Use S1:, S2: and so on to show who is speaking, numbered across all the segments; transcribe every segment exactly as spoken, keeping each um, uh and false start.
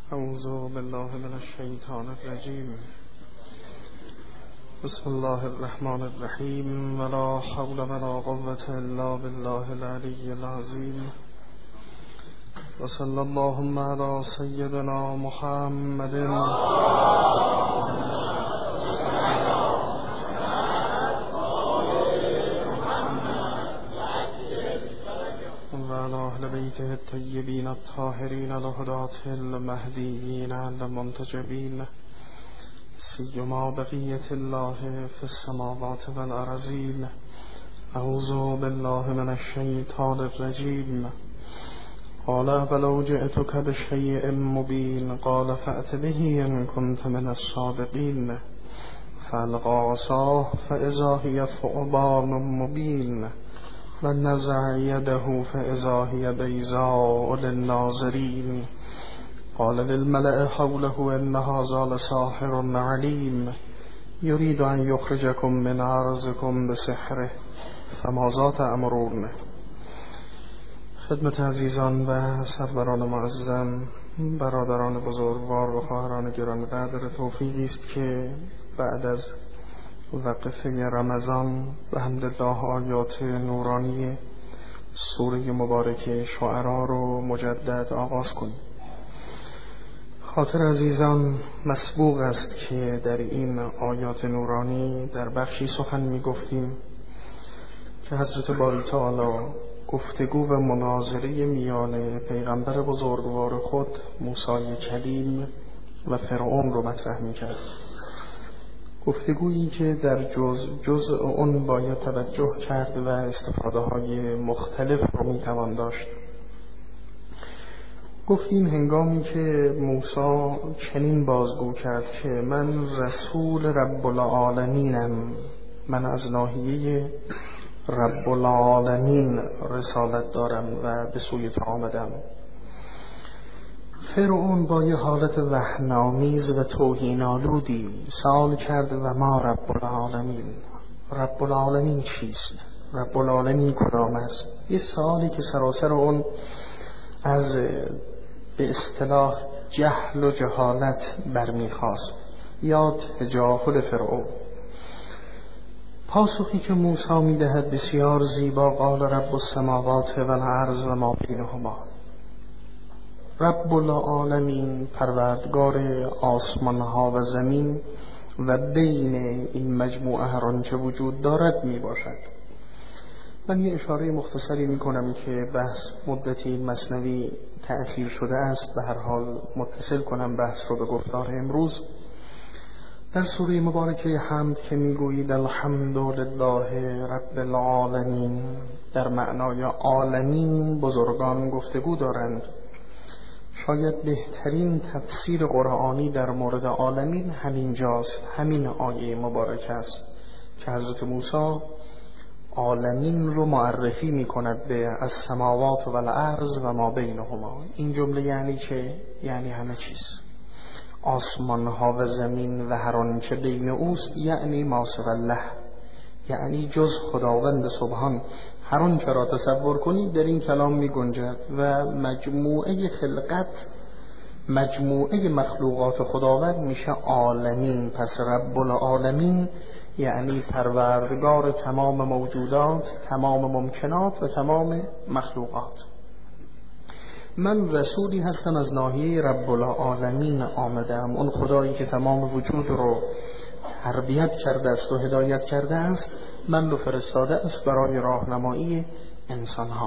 S1: اعوذ بالله من الشیطان الرجیم. بسم الله الرحمن الرحیم. ولا حول ولا قوة الا بالله العلی العظیم. وصلی اللهم علی سیدنا محمد وعلى أهل بيته الطيبين الطاهرين الهداة المهديين المنتجبين سيما بقية الله في السماوات والأرضين. أعوذ بالله من الشيطان الرجيم. قال ولو جئتك بشيء مبين قال فأت به إن كنت من الصادقين. فألقى عصاه فإذا هي ثعبان مبين ونزع يده فإذا هي بيضاء للناظرين. قال للملأ حوله إن هذا لساحر عليم يريد أن يخرجكم من أرضكم بسحره فماذا تأمرون. خدمت عزیزان و سروران معظم، برادران بزرگوار و خواهران گرانقدر، توفیقی است که بعد از وقفه رمضان به حمدالله آیات نورانی سوره مبارکه شعرا رو مجدد آغاز کنیم. خاطر عزیزان مسبوق است که در این آیات نورانی در بخشی سخن می گفتیم که حضرت باری تعالی گفتگو و مناظره میان پیغمبر بزرگوار خود موسی کلیم و فرعون رو مطرح می کرد. گفتگویی که در جز جزء اون باید توجه کرد و استفاده های مختلف رو می توان داشت. گفتیم هنگامی که موسی چنین بازگو کرد که من رسول رب العالمینم، من از ناحیه رب العالمین رسالت دارم و به سوی تو آمدم، فرعون با یه حالت وهن‌آمیز و توهین‌آلودی سوال کرد و ما رب العالمین، رب العالمین چیست؟ رب العالمین کدام است؟ یه سوالی که سراسر اون از به اصطلاح جهل و جهالت برمیخواست یا تجاهل فرعون. پاسخی که موسی میدهد بسیار زیبا. قال رب السماوات والارض و ما بینهما. رب العالمین پروردگار آسمان ها و زمین و بین این مجموعه هر آنچه وجود دارد می باشد. من یه اشاره مختصری می کنم که بحث مدتی این مثنوی تأخیر شده است، به هر حال متصل کنم بحث رو به گفتار امروز. در سوره مبارکه حمد که می گویید الحمد لله رب العالمین، در معنای عالمین بزرگان گفتگو دارند. شاید بهترین تفسیر قرآنی در مورد عالمین همین جاست، همین آیه مبارک است که حضرت موسی عالمین رو معرفی می کند به از سماوات و الارض و ما بینهما. این جمله یعنی چه؟ یعنی همه چیز، آسمان ها و زمین و هر آنچه بین اوست، یعنی ما سوی الله، یعنی جز خداوند سبحان هر آنچه را تصور کنید در این کلام می گنجد و مجموعه خلقت، مجموعه مخلوقات خداوند میشه عالمین. پس رب العالمین یعنی پروردگار تمام موجودات، تمام ممکنات و تمام مخلوقات. من رسولی هستم از ناحیه رب العالمین آمدم، اون خدایی که تمام وجود رو تربیت کرده است و هدایت کرده است، من رو فرستاده است برای راهنمایی انسان ها.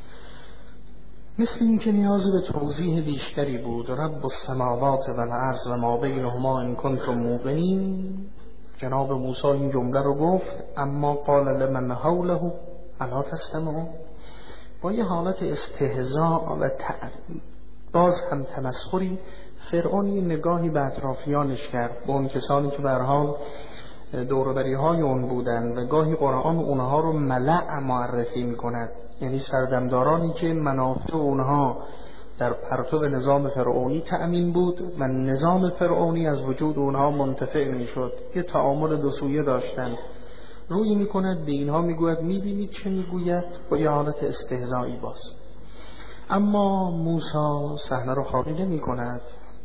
S1: مثل این که نیاز به توضیح بیشتری بود. رب السماوات و الارض و ما بینهما ان کنتم موقنین. جناب موسی این جمله رو گفت، اما قال لمن حوله الا تستمعون، با یه حالت استهزاء و باز هم تمسخری فرعون یه نگاهی به اطرافیانش کرد، به اون کسانی که به هر حال دوروبری های اون بودن و گاهی قرآن اونها رو ملأ معرفی می کند، یعنی سردمدارانی که منافع اونها در پرتو نظام فرعونی تأمین بود و نظام فرعونی از وجود اونها منتفع می شد. یه تعامل دو سویه داشتند. روی می کند به اینها می گوید می بینید چه می گوید، با یه حالت استهزایی باز. اما موسی صحنه رو خالی نمی کند.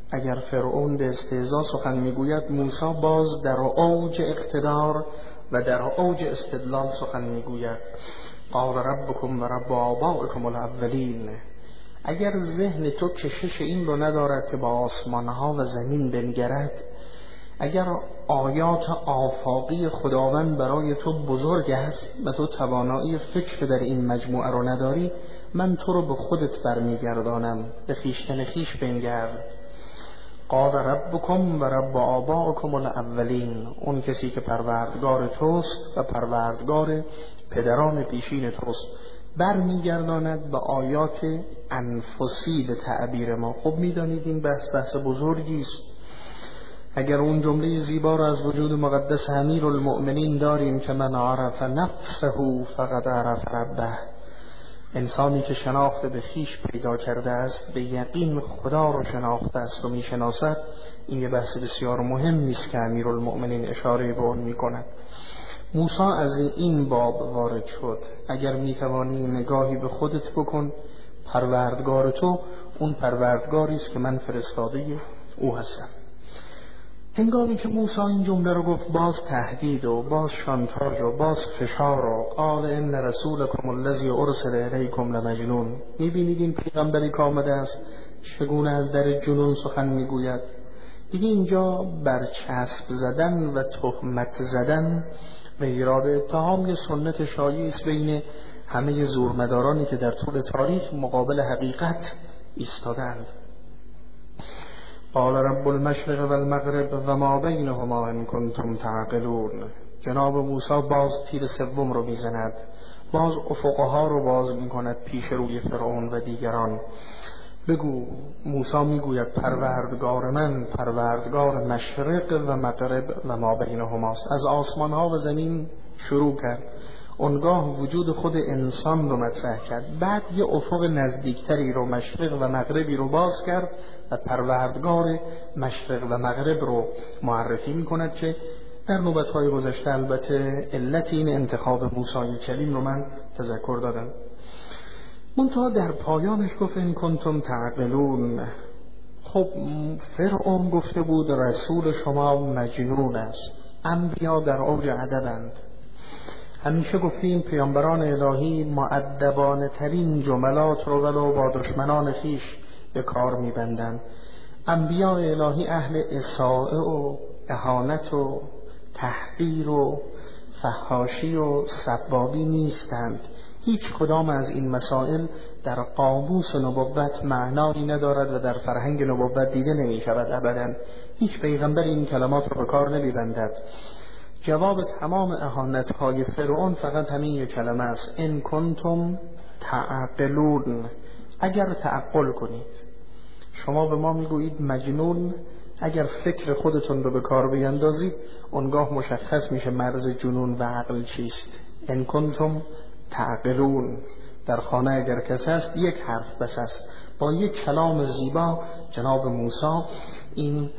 S1: اگر فرعون به استهزا سخن میگوید، موسی باز در اوج اقتدار و در اوج استدلال سخن میگوید. قال ربکم و رب آبائکم الاولین. اگر ذهن تو کشش این رو ندارد که با آسمانها و زمین بنگرد، اگر آیات آفاقی خداوند برای تو بزرگ است و تو توانایی فکر در این مجموعه رو نداری، من تو رو به خودت برمیگردانم، به خویشتن خویش بنگر. قال ربکم و رب آبائکم الاولین. اون کسی که پروردگار توست و پروردگار پدران پیشین توست، برمیگرداند به آیات انفسی به تعبیر ما. خب میدانید این بحث بحث بزرگی است. اگر اون جمله زیبا را از وجود مقدس امیر المؤمنین داریم که من عرف نفسه فقد عرف ربه، انسانی که شناخت به خویش پیدا کرده است به یقین خدا رو شناخته است و میشناسد. این یه بحث بسیار مهمی است که امیر المؤمنین اشاره به اون میکند. موسی از این باب وارد شد. اگر میتوانی نگاهی به خودت بکن، پروردگار تو اون پروردگاری است که من فرستاده او هستم. هنگامی که موسی این جمله رو گفت، باز تهدید و باز شانتاژ و باز فشار و قال ان رسولکم الذی ارسل الیکم لمجنون. میبینید این پیغمبری که آمده است چگونه از در جنون سخن میگوید. دیگه اینجا برچسب زدن و تهمت زدن به ایراد اتهام یه سنت شایع است بین همه زورمدارانی که در طول تاریخ مقابل حقیقت ایستادند. قال رب المشرق و المغرب و ما بینهما ان کنتم تعقلون. جناب موسی باز تیر سوم رو میزند، باز افقها رو باز میکند پیش روی فرعون و دیگران. بگو، موسی میگوید پروردگار من پروردگار مشرق و مغرب و ما بینهماست. از آسمان ها و زمین شروع کرد، اونگاه وجود خود انسان رو مطرح کرد، بعد یه افق نزدیکتری رو مشرق و مغربی رو باز کرد و پروردگار مشرق و مغرب رو معرفی میکند که در نوبت‌های گذشته البته علت این انتخاب موسی کلیم رو من تذکر دادم. منتها در پایانش گفت این کنتم تعقلون. خب فرعون گفته بود رسول شما مجنون است. انبیا در اوج ادبند. همیشه گفتیم پیامبران الهی مؤدبانه ترین جملات رو ولو با دشمنان خویش به کار میبندند. انبیاء الهی اهل اساءه و اهانت و تحقیر و فحاشی و سبابی نیستند. هیچ کدام از این مسائل در قاموس نبوت معنایی ندارد و در فرهنگ نبوت دیده نمی شود ابدا. هیچ پیغمبر این کلمات رو به کار نمی بندد. جواب تمام اهانت‌های فرعون فقط همین یک کلمه است: ان کنتم تعقلون. اگر تعقل کنید. شما به ما میگویید مجنون، اگر فکر خودتون رو به کار بیندازید اونگاه مشخص میشه مرز جنون و عقل چیست. ان کنتم تعقلون. در خانه اگر کس هست یک حرف بس است. با یک کلام زیبا جناب موسی این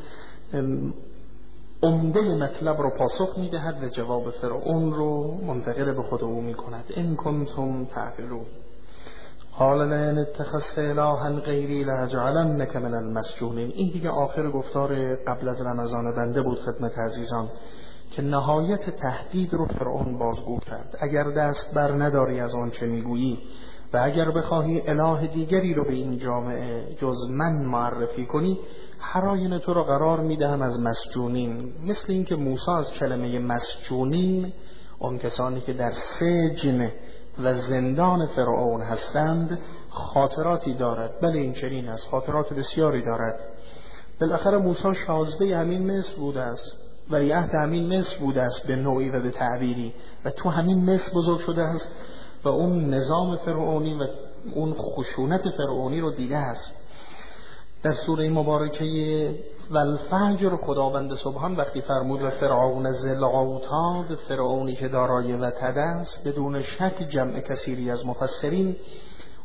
S1: عمده مطلب رو پاسخ میدهد و جواب فرعون رو منتقل به خود او میکند. ان کنتم تعقلون. قال لئن اتخذت الها غیری لاجعلنک من المسجونین. این دیگه آخر گفتار قبل از رمضان بنده بود خدمت عزیزان که نهایت تهدید رو فرعون بازگو کرد. اگر دست بر نداری از آن چه میگویی و اگر بخواهی اله دیگری رو به این جامعه جز من معرفی کنی، هر آینه تو رو قرار میدهم از مسجونین. مثل این که موسی از کلمه مسجونین، اون کسانی که در سجن و زندان فرعون هستند، خاطراتی دارد. بله این چنین است، خاطرات بسیاری دارد. بالاخره موسی شازده همین مصر بوده است، ولیعهد همین مصر بوده است به نوعی و به تعبیری، و تو همین مصر بزرگ شده است و اون نظام فرعونی و اون خشونت فرعونی رو دیده است. در سوره مبارکه والفجر خداوند سبحان وقتی فرمود و فرعون ذی الاوتاد، فرعونی که دارای وتد است، بدون شک جمع کثیری از مفسرین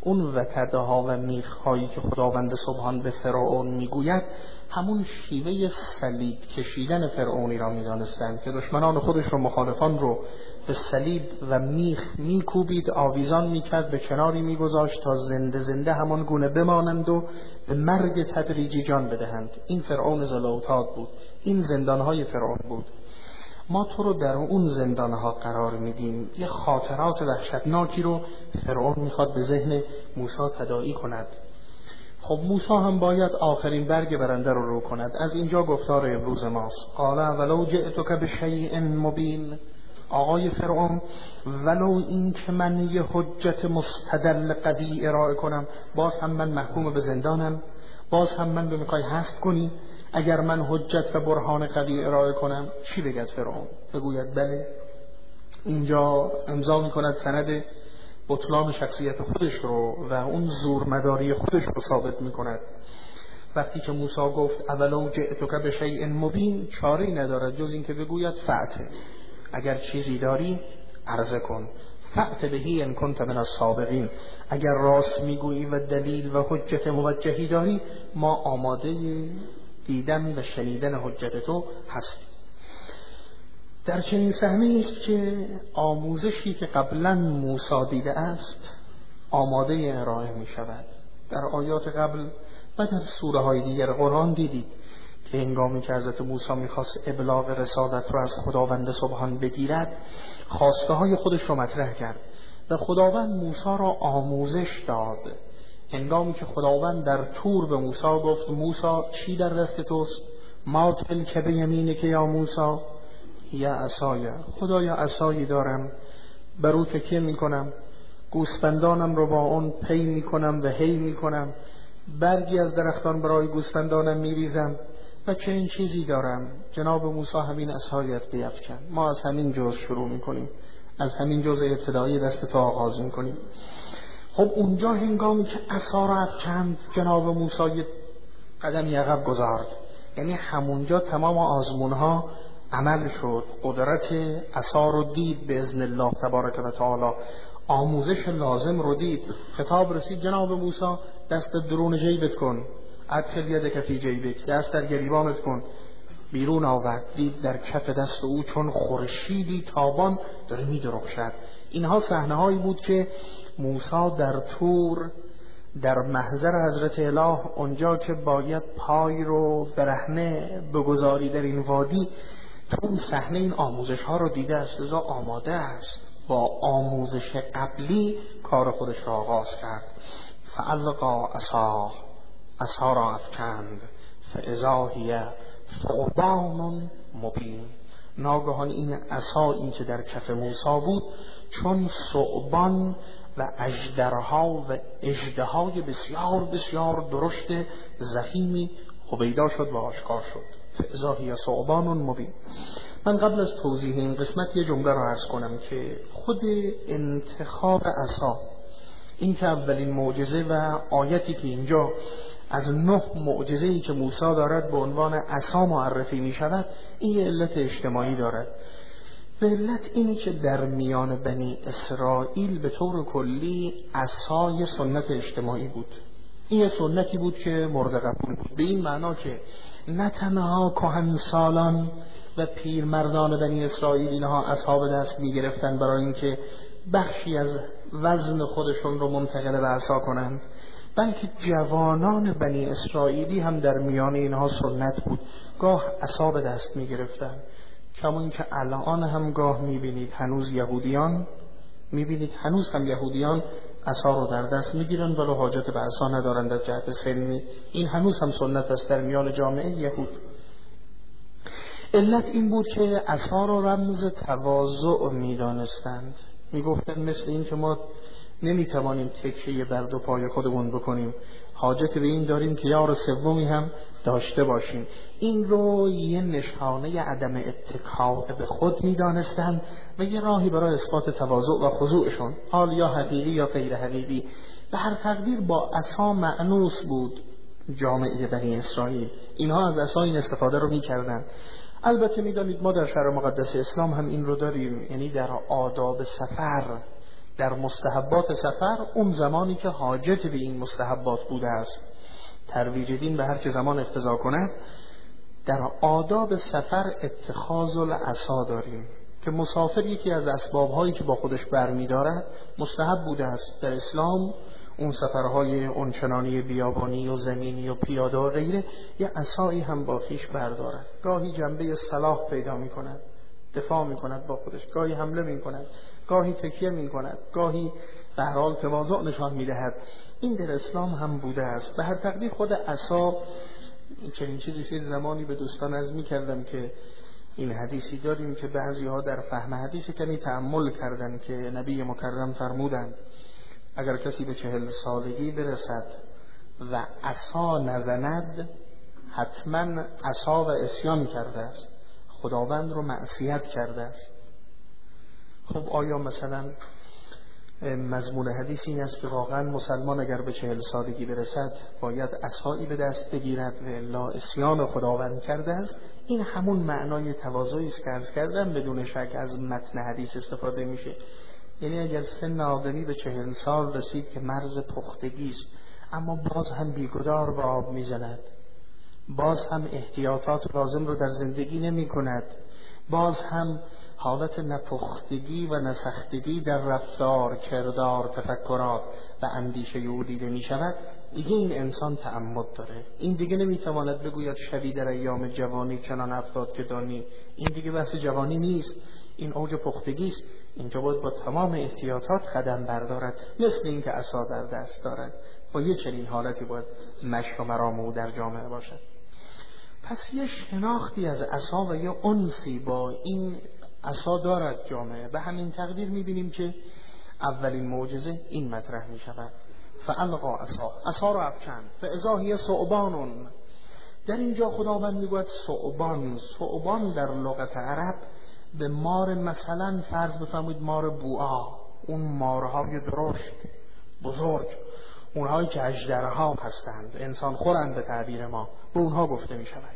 S1: اون وتدها و میخهایی که خداوند سبحان به فرعون میگوید همون شیوه صلیب کشیدن فرعونی را میدانستند که دشمنان خودش و مخالفان رو به صلیب و میخ میکوبید، آویزان میکرد، به کناری میگذاشت تا زنده زنده همان گونه بمانند و به مرگ تدریجی جان بدهند. این فرعون ذوالأوتاد بود، این زندانهای فرعون بود. ما تو رو در اون زندانها قرار میدیم. یه خاطرات وحشتناکی رو فرعون میخواد به ذهن موسی تداعی کند. خب موسی هم باید آخرین برگ برنده رو رو کند. از اینجا گفتار امروز ماست. قال ولو جئتک بشیء مبین. آقای فرعون، ولو این که من یه حجت مستدل قوی ارائه کنم، باز هم من محکوم به زندانم؟ باز هم من رو میخوای حذف کنی؟ اگر من حجت و برهان قوی ارائه کنم چی بگد فرعون؟ بگوید بله. اینجا امضا میکند سند بطلان شخصیت خودش رو و اون زورمداری خودش رو ثابت میکند. وقتی که موسی گفت اولو جئتک بشیء مبین، چاره‌ای ندارد جز این که بگوید فأته، اگر چیزی داری عرضه کن، فأت بهی ان کنت من الصادقین، اگر راست میگویی و دلیل و حجت موجهی داری ما آماده دیدن و شنیدن حجت تو هستیم. در چنین صحنه‌ای است که آموزشی که قبلا موسی دیده است آماده ارائه می شود. در آیات قبل و در سوره های دیگر قرآن دیدید که هنگامی که حضرت موسی میخواست ابلاغ رسالت رو از خداوند سبحان بگیرد، خواسته های خودش رو مطرح کرد و خداوند موسی را آموزش داد. هنگامی که خداوند در طور به موسی گفت موسی چی در دست توست؟ ما تلک بیمینک یا موسی؟ یا عصای، خدایا عصایی دارم، بر او تکیه میکنم، گوسفندانم رو با اون پی میکنم و هی میکنم، برگی از درختان برای گوسفندانم میریزم و چنین چیزی دارم. جناب موسی همین عصایت بیفکن. ما از همین جز شروع میکنیم، از همین جز ابتدایی دست تو آغاز میکنیم. خب اونجا هنگامی که عصا را افکند جناب موسی قدمی عقب گذارد، یعنی همونجا تمام آزمونها عمل شد. قدرت عصا رو دید به اذن الله تبارک و تعالی، آموزش لازم رو دید. خطاب رسید جناب موسی دست درون جیبت کن، ادخل یدک فی جیبک، دست در گریبانت کن. بیرون آورد، دید در کف دست او چون خورشیدی تابان داره می درخشد. اینها صحنه هایی بود که موسی در طور در محضر حضرت اله، اونجا که باید پای رو برهنه بگذاری در این وادی، تو اون صحنه این آموزش ها رو دیده است، لذا آماده است. با آموزش قبلی کار خودش را آغاز کرد. فالقا عصاه، عصا را افکند، فاذا هی ثعبان مبین. ناگهان این عصایی که در کف موسی بود چون ثعبان و اژدرها و اژدهای بسیار بسیار درشت ضخیمی هویدا شد و آشکار شد. فاذا هی ثعبان مبین. من قبل از توضیح این قسمت یه جمله را عرض کنم که خود انتخاب عصا، این که اولین معجزه و آیتی که اینجا از نه معجزه‌ای که موسی دارد به عنوان عصا معرفی می شود، این یه علت اجتماعی دارد. به علت اینه که در میان بنی اسرائیل به طور کلی عصای سنت اجتماعی بود. این یه سنتی بود که مورد قبول بود، به این معنا که نه تنها کهنسالان و پیرمردان بنی اسرائیل اینها عصا به دست می گرفتن برای اینکه بخشی از وزن خودشون رو منتقل به عصا کنند، بلکه جوانان بنی اسرائیلی هم در میان اینها سنت بود، گاه عصا به دست می گرفتن. کما اینکه الان هم گاه می بینید هنوز یهودیان می بینید هنوز هم یهودیان عصا رو در دست می گیرن ولو حاجت به عصا ندارند از جهت سنی. این هنوز هم سنت است در میان جامعه یهود. علت این بود که عصا رو رمز تواضع می دانستند. می گفتن مثل این که ما نمی توانیم تکیه بر دو پای خودمون بکنیم، حاجت به این داریم که یار سومی هم داشته باشیم. این رو یه نشانه عدم اتکا به خود می دانستند و یه راهی برای اثبات تواضع و خضوعشون، حال یا حقیقی یا غیر حقیقی. به هر تقدیر با عصا مأنوس بود جامعه بنی اسرائیل، اینها از عصا این استفاده رو می کردن. البته می دانید ما در شرع مقدس اسلام هم این رو داریم، یعنی در آداب سفر در مستحبات سفر اون زمانی که حاجت به این مستحبات بوده است. ترویج دین به هر چه زمان اقتضا کند. در آداب سفر اتخاذ العصا داریم که مسافر یکی از اسباب‌هایی که با خودش برمی‌دارد مستحب بوده است در اسلام. اون سفرهای اونچنانی بیابانی و زمینی و پیاده و غیره یه عصایی هم با خویش بردارد. گاهی جنبه صلاح پیدا می‌کند، دفاع می‌کند با خودش، گاهی حمله می‌کند، گاهی تکیه می‌کند، گاهی به هر حال تواضع نشان می‌دهد. این در اسلام هم بوده است. به هر تقدیر خود عصا چنین چیزی شد. زمانی به دوستان عرض می‌کردم که این حدیثی داریم که بعضی‌ها در فهم حدیث کمی تأمل کردند که نبی مکرم فرمودند اگر کسی به چهل سالگی برسد و عصا نزند حتما عصا و عصیان کرده است، خداوند رو معصیت کرده است. خب آیا مثلا مضمون حدیث این است که واقعا مسلمان اگر به چهل سالگی برسد باید عصایی به دست بگیرد و الا عصیان خداوند کرده است؟ این همون معنای تواضعی است که عرض کردم بدون شک از متن حدیث استفاده میشه. یعنی اگر سن آدمی به چهل سال رسید که مرز پختگی است اما باز هم بیگدار به آب میزند، باز هم احتیاطات لازم رو در زندگی نمی کند، باز هم حالت نپختگی و نسختگی در رفتار، کردار، تفکرات و اندیشه او دیده می شود، دیگه این انسان تعمد داره. این دیگه نمی تواند بگوید شبی در ایام جوانی چنان افتاد که دانی. این دیگه بحث جوانی نیست، این اوج پختگی است. اینجا باید با تمام احتیاطات قدم بردارد، مثل این که عصا در دست دارد. با یه چنین حالتی باید مشی و مرام او در جامعه باشد. پس یه شناختی از عصا و یه انسی با این عصا دارد جامعه. به همین تقدیر می‌بینیم که اولین معجزه این مطرح می‌شود: فالقا عصا، عصا را افکند، فاذا هی ثعبان. در اینجا خداوند میگوید ثعبان. ثعبان در لغت عرب به مار، مثلا فرض بفرمایید مار بوآ، اون مارهای درشت بزرگ، اونهایی که اژدرها هستند، انسان خورند به تعبیر ما، به اونها گفته می شود.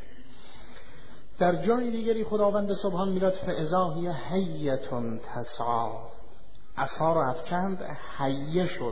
S1: در جای دیگری خداوند سبحان میگوید فاذا هی حیة تسعی، عصا را افکند حیه شد.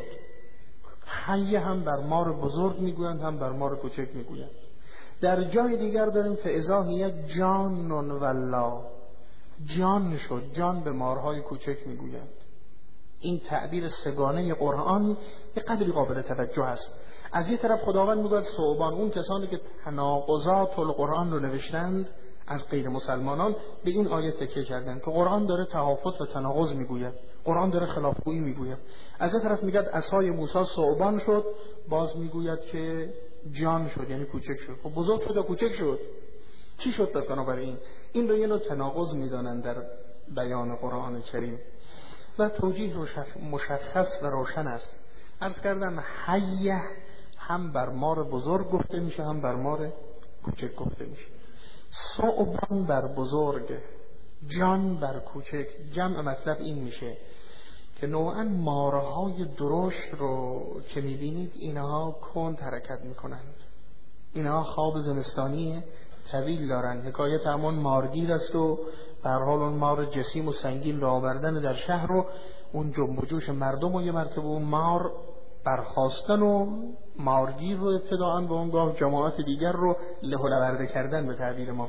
S1: حیه هم بر مار بزرگ میگویند هم بر مار کوچک میگویند. در جای دیگر داریم فاذا هی جان ولا، جان شد. جان به مارهای کوچک میگویند. این تعبیر سگانه قرآن یه قدری قابل توجه است. از یه طرف خداوند میگوید ثعبان، اون کسانی که تناقضات القرآن رو نوشتند از غیر مسلمانان به این آیه تکیه کردند که قرآن داره تهافت و تناقض میگوید، قرآن داره خلافگویی میگوید. از یه طرف میگه عصای موسی ثعبان شد، باز میگوید که جان شد، یعنی کوچک شد. خب بزرگ شد یا کوچک شد؟ چی شد پس بنابراین؟ این رو یه نوع تناقض میدانند در بیان قرآن کریم و توجیه مشخص و روشن است. عرض کردم حیه هم بر مار بزرگ گفته میشه هم بر مار کوچک گفته میشه. ثعبان بر بزرگ، جان بر کوچک. جمع مطلب این میشه که نوعا مارهای درشت رو که میبینید اینها کند حرکت میکنند، اینها خواب زمستانی طویل دارن. حکایت همون مارگیر است و به هر حال اون مار جسیم و سنگین را آوردن در شهر و اون جنب و جوش مردم و یه مرتبه اون مار برخاستن و مارگیر رو ابتداعاً و اونگاه جماعت دیگر رو له و لورده کردن به تعبیر ما.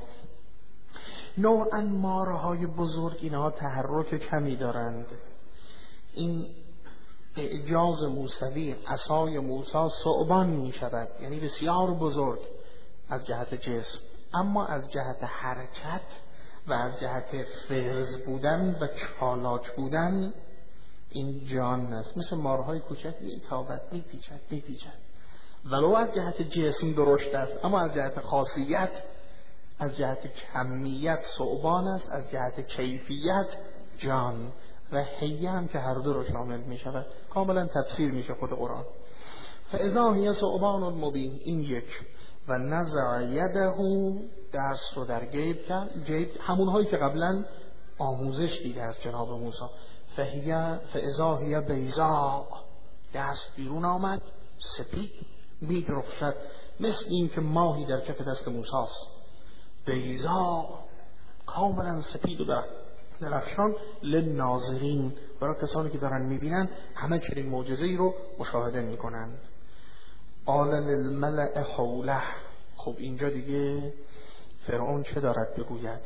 S1: نوعاً مارهای بزرگ اینها تحرک کمی دارند. این اعجاز موسوی عصای موسی ثعبان می شود، یعنی بسیار بزرگ از جهت جسم، اما از جهت حرکت و از جهت فرز بودن و چالاک بودن این جان است. مثل مارهای کوچک میتابد، میپیچد میپیچد ولو از جهت جسم درشت است، اما از جهت خاصیت، از جهت کمیت ثعبان است، از جهت کیفیت جان. و حیه هم که هر دو رو شامل می شود. کاملا تفسیر میشه خود قرآن. فاذا هی ثعبان مبین، این یک. و نزع یده، دست رو در جیب کرد. جیب همونهایی که قبلا آموزش دیده از جناب موسی. فهیه فاذا هی بیضاء، دست بیرون آمد سپید می‌درخشد، مثل این که ماهی در کف دست موسی است. بیضاء، کاملا سپید و در درخشان للناظرین، برای کسانی که دارن میبینن همه چنین معجزه‌ای رو مشاهده میکنن. قال للملأ حوله. خب اینجا دیگه فرعون چه دارد بگوید؟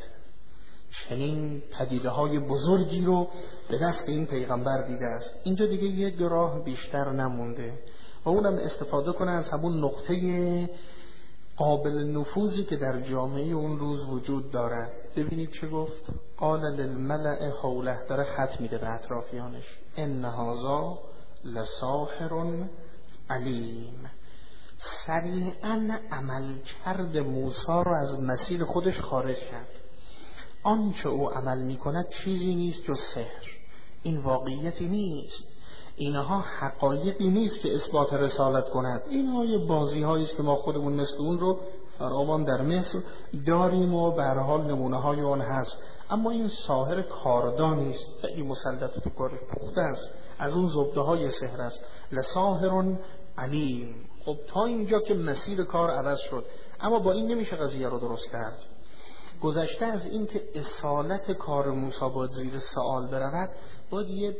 S1: چنین پدیده های بزرگی رو به دست این پیغمبر دیده است. اینجا دیگه یک راه بیشتر نمونده و اونم استفاده کنه از همون نقطه قابل نفوذی که در جامعه اون روز وجود دارد. ببینید چه گفت؟ قال للملأ حوله، داره خط میده به اطرافیانش. ان هذا لساحر علیم. سریعا عمل کرد موسی رو از مسیر خودش خارج کرد. آنچه او عمل میکند چیزی نیست جز سحر. این واقعیتی نیست، اینها حقایقی نیست که اثبات رسالت کند. اینها یه بازی هایی است که ما خودمون مثل اون رو فراوان در مصر داریم و به هر حال نمونه های اون هست. اما این ساحر کاردانی است، خیلی مسلط به کار پخته است، از اون زبده های سحر است. لساحر علیم. خب تا اینجا که مسیر کار عوض شد، اما با این نمیشه قضیه رو درست کرد. گذشته از این که اصالت کار موسی باید زیر سوال برود، باید یه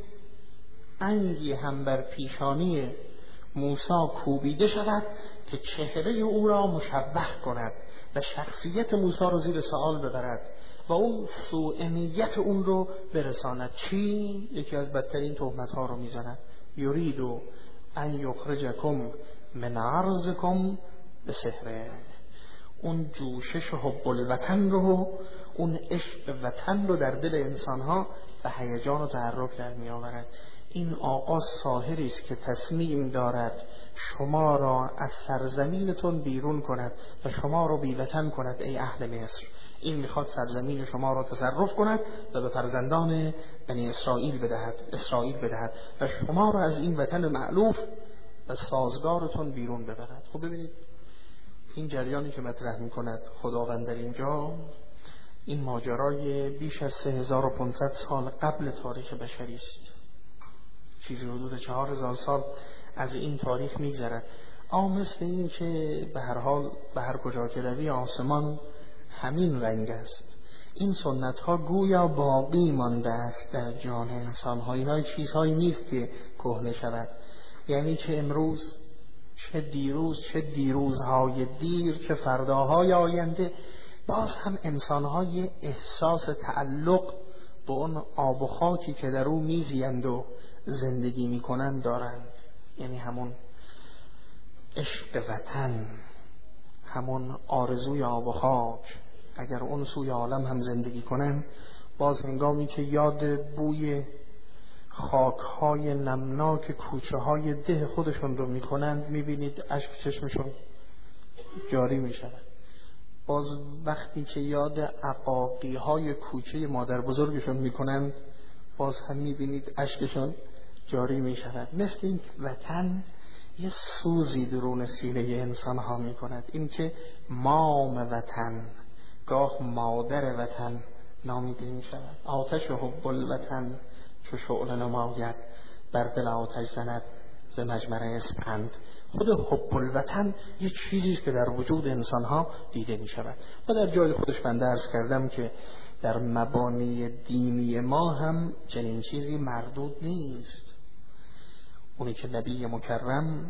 S1: انگی هم بر پیشانی موسی کوبیده شود که چهره او را مشبه کند و شخصیت موسی را زیر سوال ببرد و اون سوء نیت اون رو برساند. چی؟ یکی از بدترین تهمت ها رو میزند. یریدو ان یخرجکم من ارضکم بسحره. اون جوشش حب الوطن رو، اون عشق وطن رو در دل انسانها به هیجان و تحرک در می آورد. این آقا ساحری است که تصمیم دارد شما را از سرزمینتون بیرون کند و شما را بی‌وطن کند. ای اهل مصر، این میخواد سرزمین شما را تصرف کند و به فرزندان بنی اسرائیل بدهد اسرائیل بدهد و شما را از این وطن مألوف و سازگارتون بیرون ببرد. خب ببینید این جریانی که مطرح میکند خداوند در اینجا، این ماجرای بیش از سه هزار و پانصد سال قبل تاریخ بشری است. چیزی حدود چهار هزار سال از این تاریخ میگذرد. اما مثل این که به هر حال به هر کجا که روی آسمان همین رنگ است. این سنت ها گویا باقی مانده است در جان انسان ها. اینها چیزهایی نیست که کهنه شود. یعنی که امروز چه دیروز چه دیروزهای دیر چه فرداهای آینده باز هم انسانهای احساس تعلق به اون آب و خاکی که در او میزیند و زندگی میکنند دارند. یعنی همون عشق وطن، همون آرزوی آب و خاک. اگر اون سوی عالم هم زندگی کنند، باز هنگامی که یاد بوی خاکهای نمناک کوچه های ده خودشون رو میکنند، میبینید اشک چشمشون جاری میشود. باز وقتی که یاد عقاقی های کوچه مادر بزرگشون میکنند، باز هم میبینید اشکشون جاری میشود. مثل این وطن یه سوزی درون سینه انسان ها میکند. این که مام وطن، گاه مادر وطن نامیده میشود. آتش حب الوطن چو شعله نماید، بر دل آتش زند ز مجمر اسپند. خود حب الوطن یه چیزیست که در وجود انسانها دیده می شود و در جای خودش بنده عرض کردم که در مبانی دینی ما هم چنین چیزی مردود نیست. اونی که نبی مکرم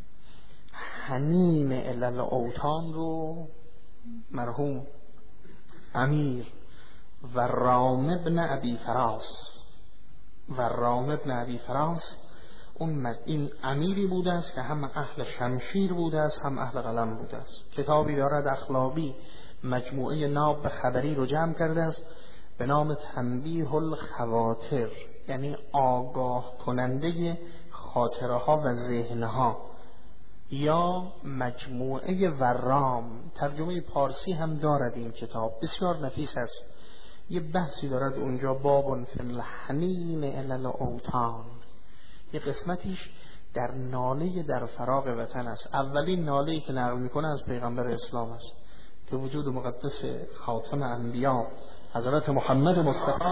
S1: حنین علل اوطان رو مرحوم امیر ورام ابن ابی فراس ورام ابن ابی فراس اون این امیری بوده است که هم اهل شمشیر بوده است هم اهل قلم بوده است. کتابی دارد اخلاقی، مجموعه ناب خبری رو جمع کرده است به نام تنبیه الخواطر، یعنی آگاه کننده خاطره ها و ذهن ها، یا مجموعه ورام. ترجمه پارسی هم دارد این کتاب، بسیار نفیس است. یه بحثی دارد اونجا باب فی الحنین الی الاوطان. یه قسمتیش در ناله در فراق وطن است. اولین ناله‌ای که نقل میکنه از پیغمبر اسلام است که وجود مقدس خاتم انبیا حضرت محمد مصطفی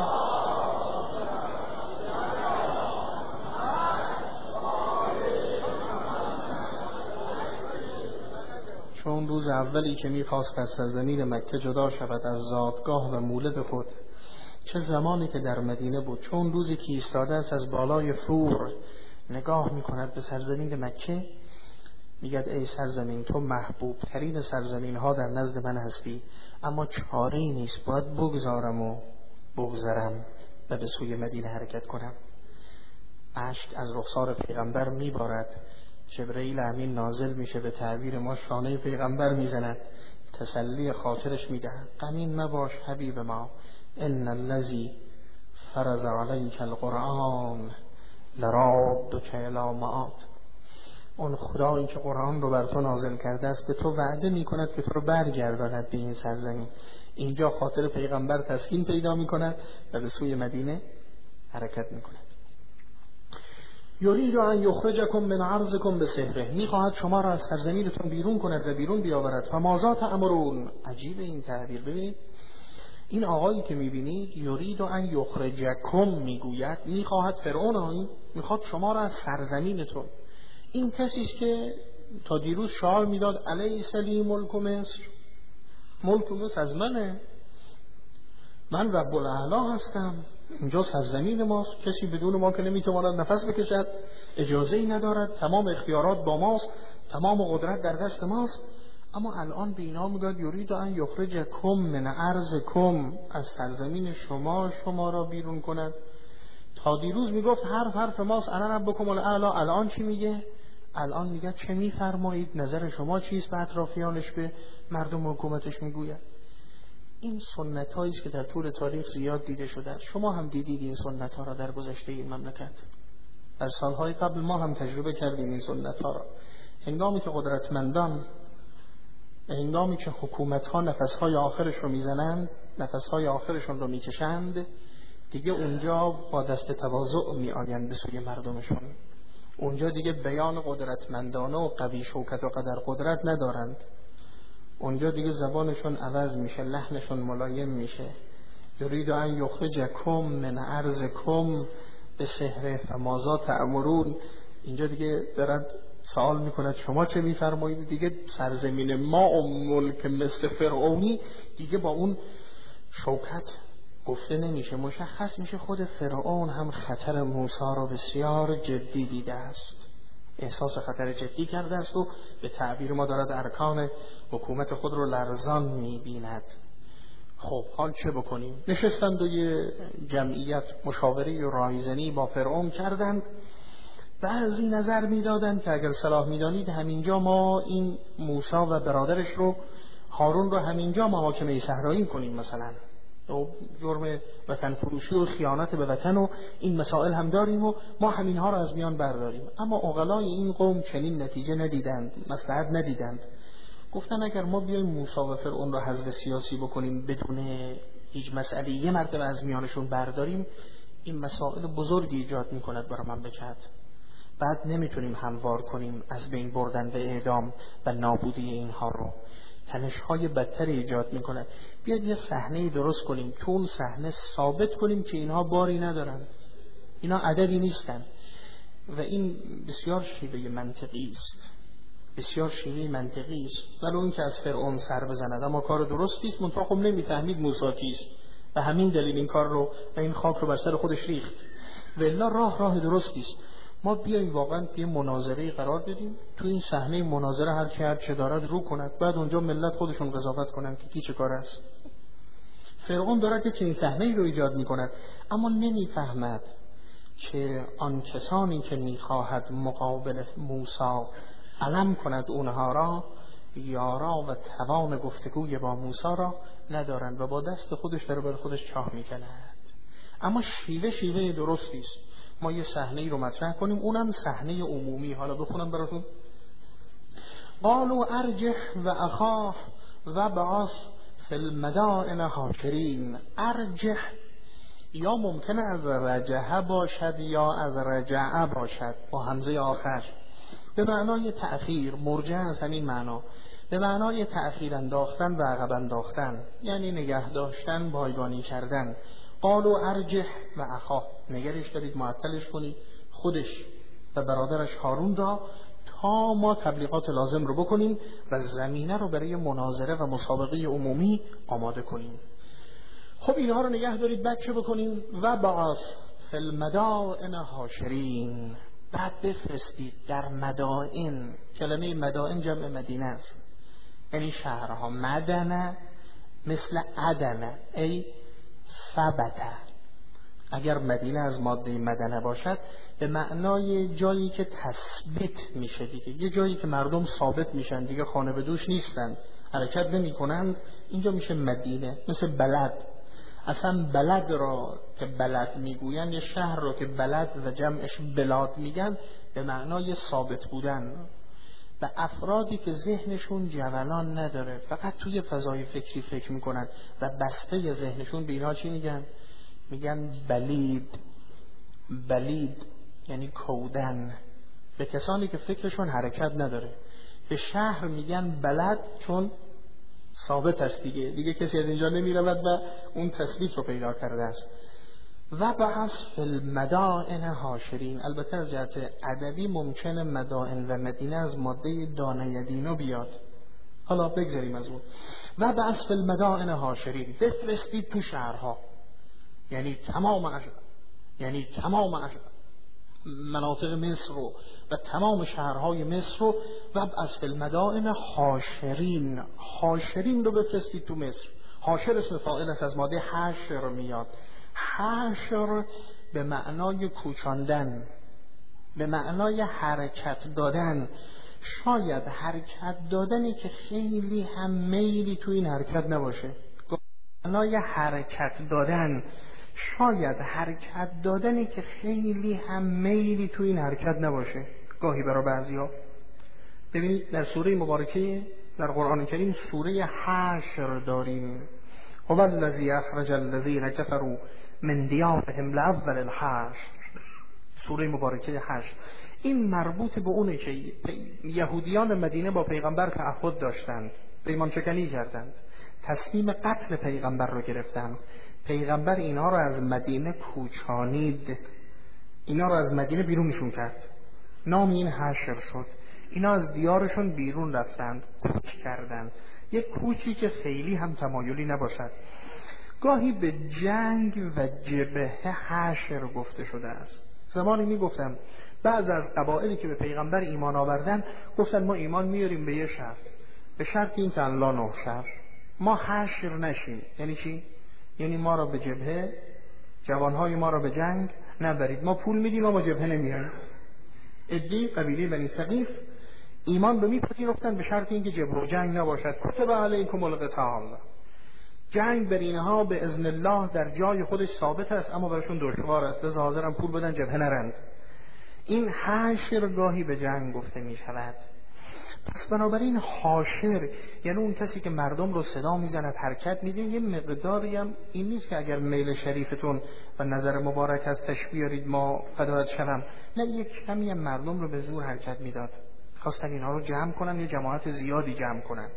S1: چون روز اولی که میخواست از سرزمین مکه جدا شود، از زادگاه و مولد خود چه زمانی که در مدینه بود، چون روزی که ایستاده است از بالای فور نگاه میکند به سرزمین مکه، میگد ای سرزمین تو محبوب ترین سرزمین ها در نزد من هستی، اما چاره‌ای نیست، باید بگذارم و بگذرم و به سوی مدینه حرکت کنم. اشک از رخسار پیغمبر میبارد، جبرئیل امین نازل میشه، به تعبیر ما شانه پیغمبر میزند، تسلی خاطرش میدهد غمین مباش حبیب ما، ان الذی فرض علیک القرآن لرادک الی معاد. اون خدایی که قرآن رو بر تو نازل کرده است به تو وعده میکند که تو رو برگرداند به این سرزمین. اینجا خاطر پیغمبر تسکین پیدا میکند و به سوی مدینه حرکت میکند. یرید ان یخرجکم من ارضکم بسحره، میخواهد شما را از سرزمینتون بیرون کند و بیرون بیاورد. فماذا تأمرون، عجیب این تعبیر. ببینید این آقایی که میبینید یرید ان یخرجکم میگوید، میخواهد فرعون، میخواد شما را از سرزمینتون. این کسی است که تا دیروز شعار میداد الیس لی ملک مصر، ملک مصر از منه، من رب الاعلی هستم، اینجا سرزمین ماست، کسی بدون ما که نمیتواند نفس بکشد، اجازه ای ندارد، تمام اختیارات با ماست، تمام قدرت در دست ماست. اما الان به اینا میگه یرید ان یخرجکم من ارضکم، از سرزمین شما شما را بیرون کند. تا دیروز میگفت حرف حرف ماست، انا ربکم الاعلی، الان چی میگه؟ الان میگه چه میفرمایید، نظر شما چیست؟ به اطرافیانش به مردم حکومتش میگوید. این سنت هایی است که در طول تاریخ زیاد دیده شده است. شما هم دیدید این سنت ها را در گذشته این مملکت، در سالهای قبل ما هم تجربه کردیم این سنت ها را. هنگامی که قدرتمندان، هنگامی که حکومت ها نفس های آخرش رو میزنند، نفس های آخرشون رو میکشند، دیگه اونجا با دست تواضع می آیند به سوی مردمشون. اونجا دیگه بیان قدرتمندانه و قوی شوکت و قدر قدرت ندارند. اونجا دیگه زبانشون عوض میشه، لحنشون ملایم میشه. یرید ان یخرجکم من ارضکم بسحر فماذا تأمرون. اینجا دیگه دارد سوال میکند شما چه میفرمایید؟ دیگه سرزمین ما و ملک مثل فرعونی دیگه با اون شوکت گفته نمیشه. مشخص میشه خود فرعون هم خطر موسی را بسیار جدی دیده است، احساس خطر جدی کرده است و به تعبیر ما دارد ارکان حکومت خود رو لرزان میبیند. خب حال چه بکنیم؟ نشستند و یه جمعیت مشاوره و رایزنی با فرعون کردند. بعضی نظر میدادند که اگر صلاح میدانید همینجا ما این موسی و برادرش رو، هارون رو همینجا محاکمه صحرایی کنیم، مثلا و جرم وطن فروشی و خیانت به وطن و این مسائل هم داریم و ما همینها رو از میان برداریم. اما عقلای این قوم چنین نتیجه ندیدند، مصلحت ندیدند. گفتن اگر ما بیایم موسی و فرعون رو حزب سیاسی بکنیم بدون هیچ مسئله یه مرتبه از میانشون برداریم، این مسائل بزرگی ایجاد میکند برای مملکت. بعد نمیتونیم هموار کنیم از بین بردن به اعدام و نابودی اینها رو، تنش‌های بدتر ایجاد میکنه. بیاد یه صحنه درست کنیم، تو اون صحنه ثابت کنیم که اینها باری ندارن، اینا عددی نیستن. و این بسیار شیوه منطقی است، بسیار شیوه منطقی است. ولی اون که از فرعون سر بزند، اما کار درستی است. منتها خب نمیفهمید موسی کیست و همین دلیل این کار رو و این خاک رو بر سر خودش ریخت. و الا راه راه درستی است. ما بیاییم واقعا یه مناظره قرار بدیم، تو این صحنه مناظره هر کی هر چه دارد رو کند، بعد اونجا ملت خودشون قضاوت کنن که کی چه کار است. فرعون دارد که این صحنه رو ایجاد میکند، اما نمیفهمد که آن کسانی که میخواهد مقابل موسی علم کند اونها را، یارا و توان گفتگوی با موسی را ندارند و با دست خودش در بر خودش چاه میکند. اما شیوه شیوه درستی است. ما یه صحنه‌ای رو مطرح کنیم، اونم صحنه عمومی. حالا بخونم براتون. قالوا ارجح و اخاه و بعث فی المدائن حاشرین. ارجح یا ممکنه از رجحه باشد یا از رجعه باشد با همزه آخر، به معنای تأخیر، مرجع از همین معنا، به معنای تأخیر انداختن و عقب انداختن، یعنی نگه داشتن، بایگانی کردن. قالوا ارجح و اخاه، نگرش دارید معطلش کنید خودش و برادرش هارون را تا ما تبلیغات لازم رو بکنیم و زمینه رو برای مناظره و مسابقه عمومی آماده کنیم. خب اینها رو نگه دارید، بعد چه بکنیم؟ و بعث فی المدائن حاشرین، بعد بفرستید در مدائن. کلمه مدائن جمع مدینه است، یعنی شهرها. مدنه مثل عدنه ای ثبته. اگر مدینه از ماده مدنه باشد به معنای جایی که تثبیت میشه دیگه، یه جایی که مردم ثابت میشن دیگه، خانه به دوش نیستند، حرکت نمی کنند، اینجا میشه مدینه. مثل بلد، اصلا بلد را که بلد میگوین، یه شهر را که بلد و جمعش بلاد میگن، به معنای ثابت بودن. و افرادی که ذهنشون جولان نداره، فقط توی فضای فکری فکر میکنن و بسته ذهنشون به اینا چی میگن؟ میگن بلید. بلید یعنی کودن. به کسانی که فکرشون حرکت نداره. به شهر میگن بلد چون ثابت است دیگه، دیگه کسی از اینجا نمیرود و اون تثبیت رو پیدا کرده است. و بعث فی المدائن حاشرین. البته از جهت ادبی ممکنه مدائن و مدینه از ماده دانه دینو بیاد، حالا بگذاریم از اون. و بعث فی المدائن حاشرین، بفرستید تو شهرها، یعنی تمام اش... یعنی تمام اش... مناطق مصر رو و تمام شهرهای مصر رو. و بعث فی المدائن حاشرین، حاشرین رو بفرستید تو مصر. حاشر اسم فاعل است، از ماده حشر میاد. حشر به معنای کوچاندن، به معنای حرکت دادن. شاید حرکت دادنی که خیلی هم میلی تو این حرکت نباشه. معنای حرکت دادن، شاید حرکت دادنی که خیلی هم میلی تو این حرکت نباشه. گاهی برای بعضیا ببینید در سوره مبارکه در قرآن کریم سوره حشر داریم. هو الذی اخرج الذین کفروا من دیارهم لاول الحشر. سوره مبارکه حشر این مربوط به اونه که یهودیان مدینه با پیغمبر تعهد داشتند، پیمان شکنی کردند، تصمیم قتل پیغمبر رو گرفتند. پیغمبر اینها رو از مدینه کوچانید، اینا رو از مدینه بیرونشون کرد، نام این حشر شد. اینا از دیارشون بیرون رفتند، کوچ کردند. یک کوچی که خیلی هم تمایلی نباشد. گاهی به جنگ و جبهه حشر گفته شده است. زمانی می گفتم بعض از قبایلی که به پیغمبر ایمان آوردن گفتن ما ایمان میاریم به یه شهر، به شرط این که الله نه شهر ما حشر نشیم. یعنی چی؟ یعنی ما را به جبهه، جوانهای ما را به جنگ نبرید، ما پول میدیم اما جبهه نمیایم. ادی قبیله بنی ثقیف ایمان به میپذیرفتن به شرط اینکه جبهه و جنگ نباشد. کتب علیکم القتال، جنگ بر اینها به اذن الله در جای خودش ثابت است اما براشون دشوار است، لذا حاضرن پول بدن جبهه نرند. این حشر گاهی به جنگ گفته می شود. پس بنابراین حاشر یعنی اون کسی که مردم رو صدا میزند، حرکت میده. یه مقداری هم این نیست که اگر میل شریفتون و نظر مبارک از تشبیه بیارید ما فدایت شوم، نه، یک کمی هم مردم رو به زور حرکت میداد. خواستن اینها رو جمع کنن، یه جماعت زیادی جمع کنن.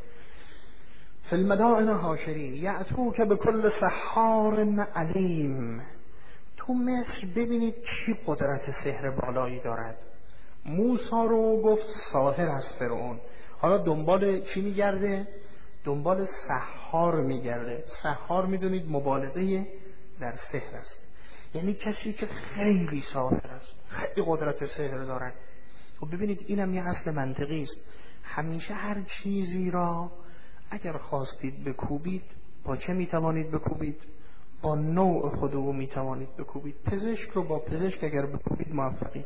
S1: فی المدائن حاشرین یأتوک بكل سحار علیم. تو مصر ببینید کی قدرت سحر بالایی دارد. موسی رو گفت ساحر است فرعون، حالا دنبال چی میگرده؟ دنبال سحار میگرده. سحار میدونید مبالغه در سحر است، یعنی کسی که خیلی ساحر است، خیلی قدرت سحر دارد. و ببینید اینم یه اصل منطقی است. همیشه هر چیزی را اگر خواستید بکوبید، با چه میتوانید بکوبید؟ با نوع خود او میتوانید بکوبید. پزشک رو با پزشک اگر بکوبید موفقید.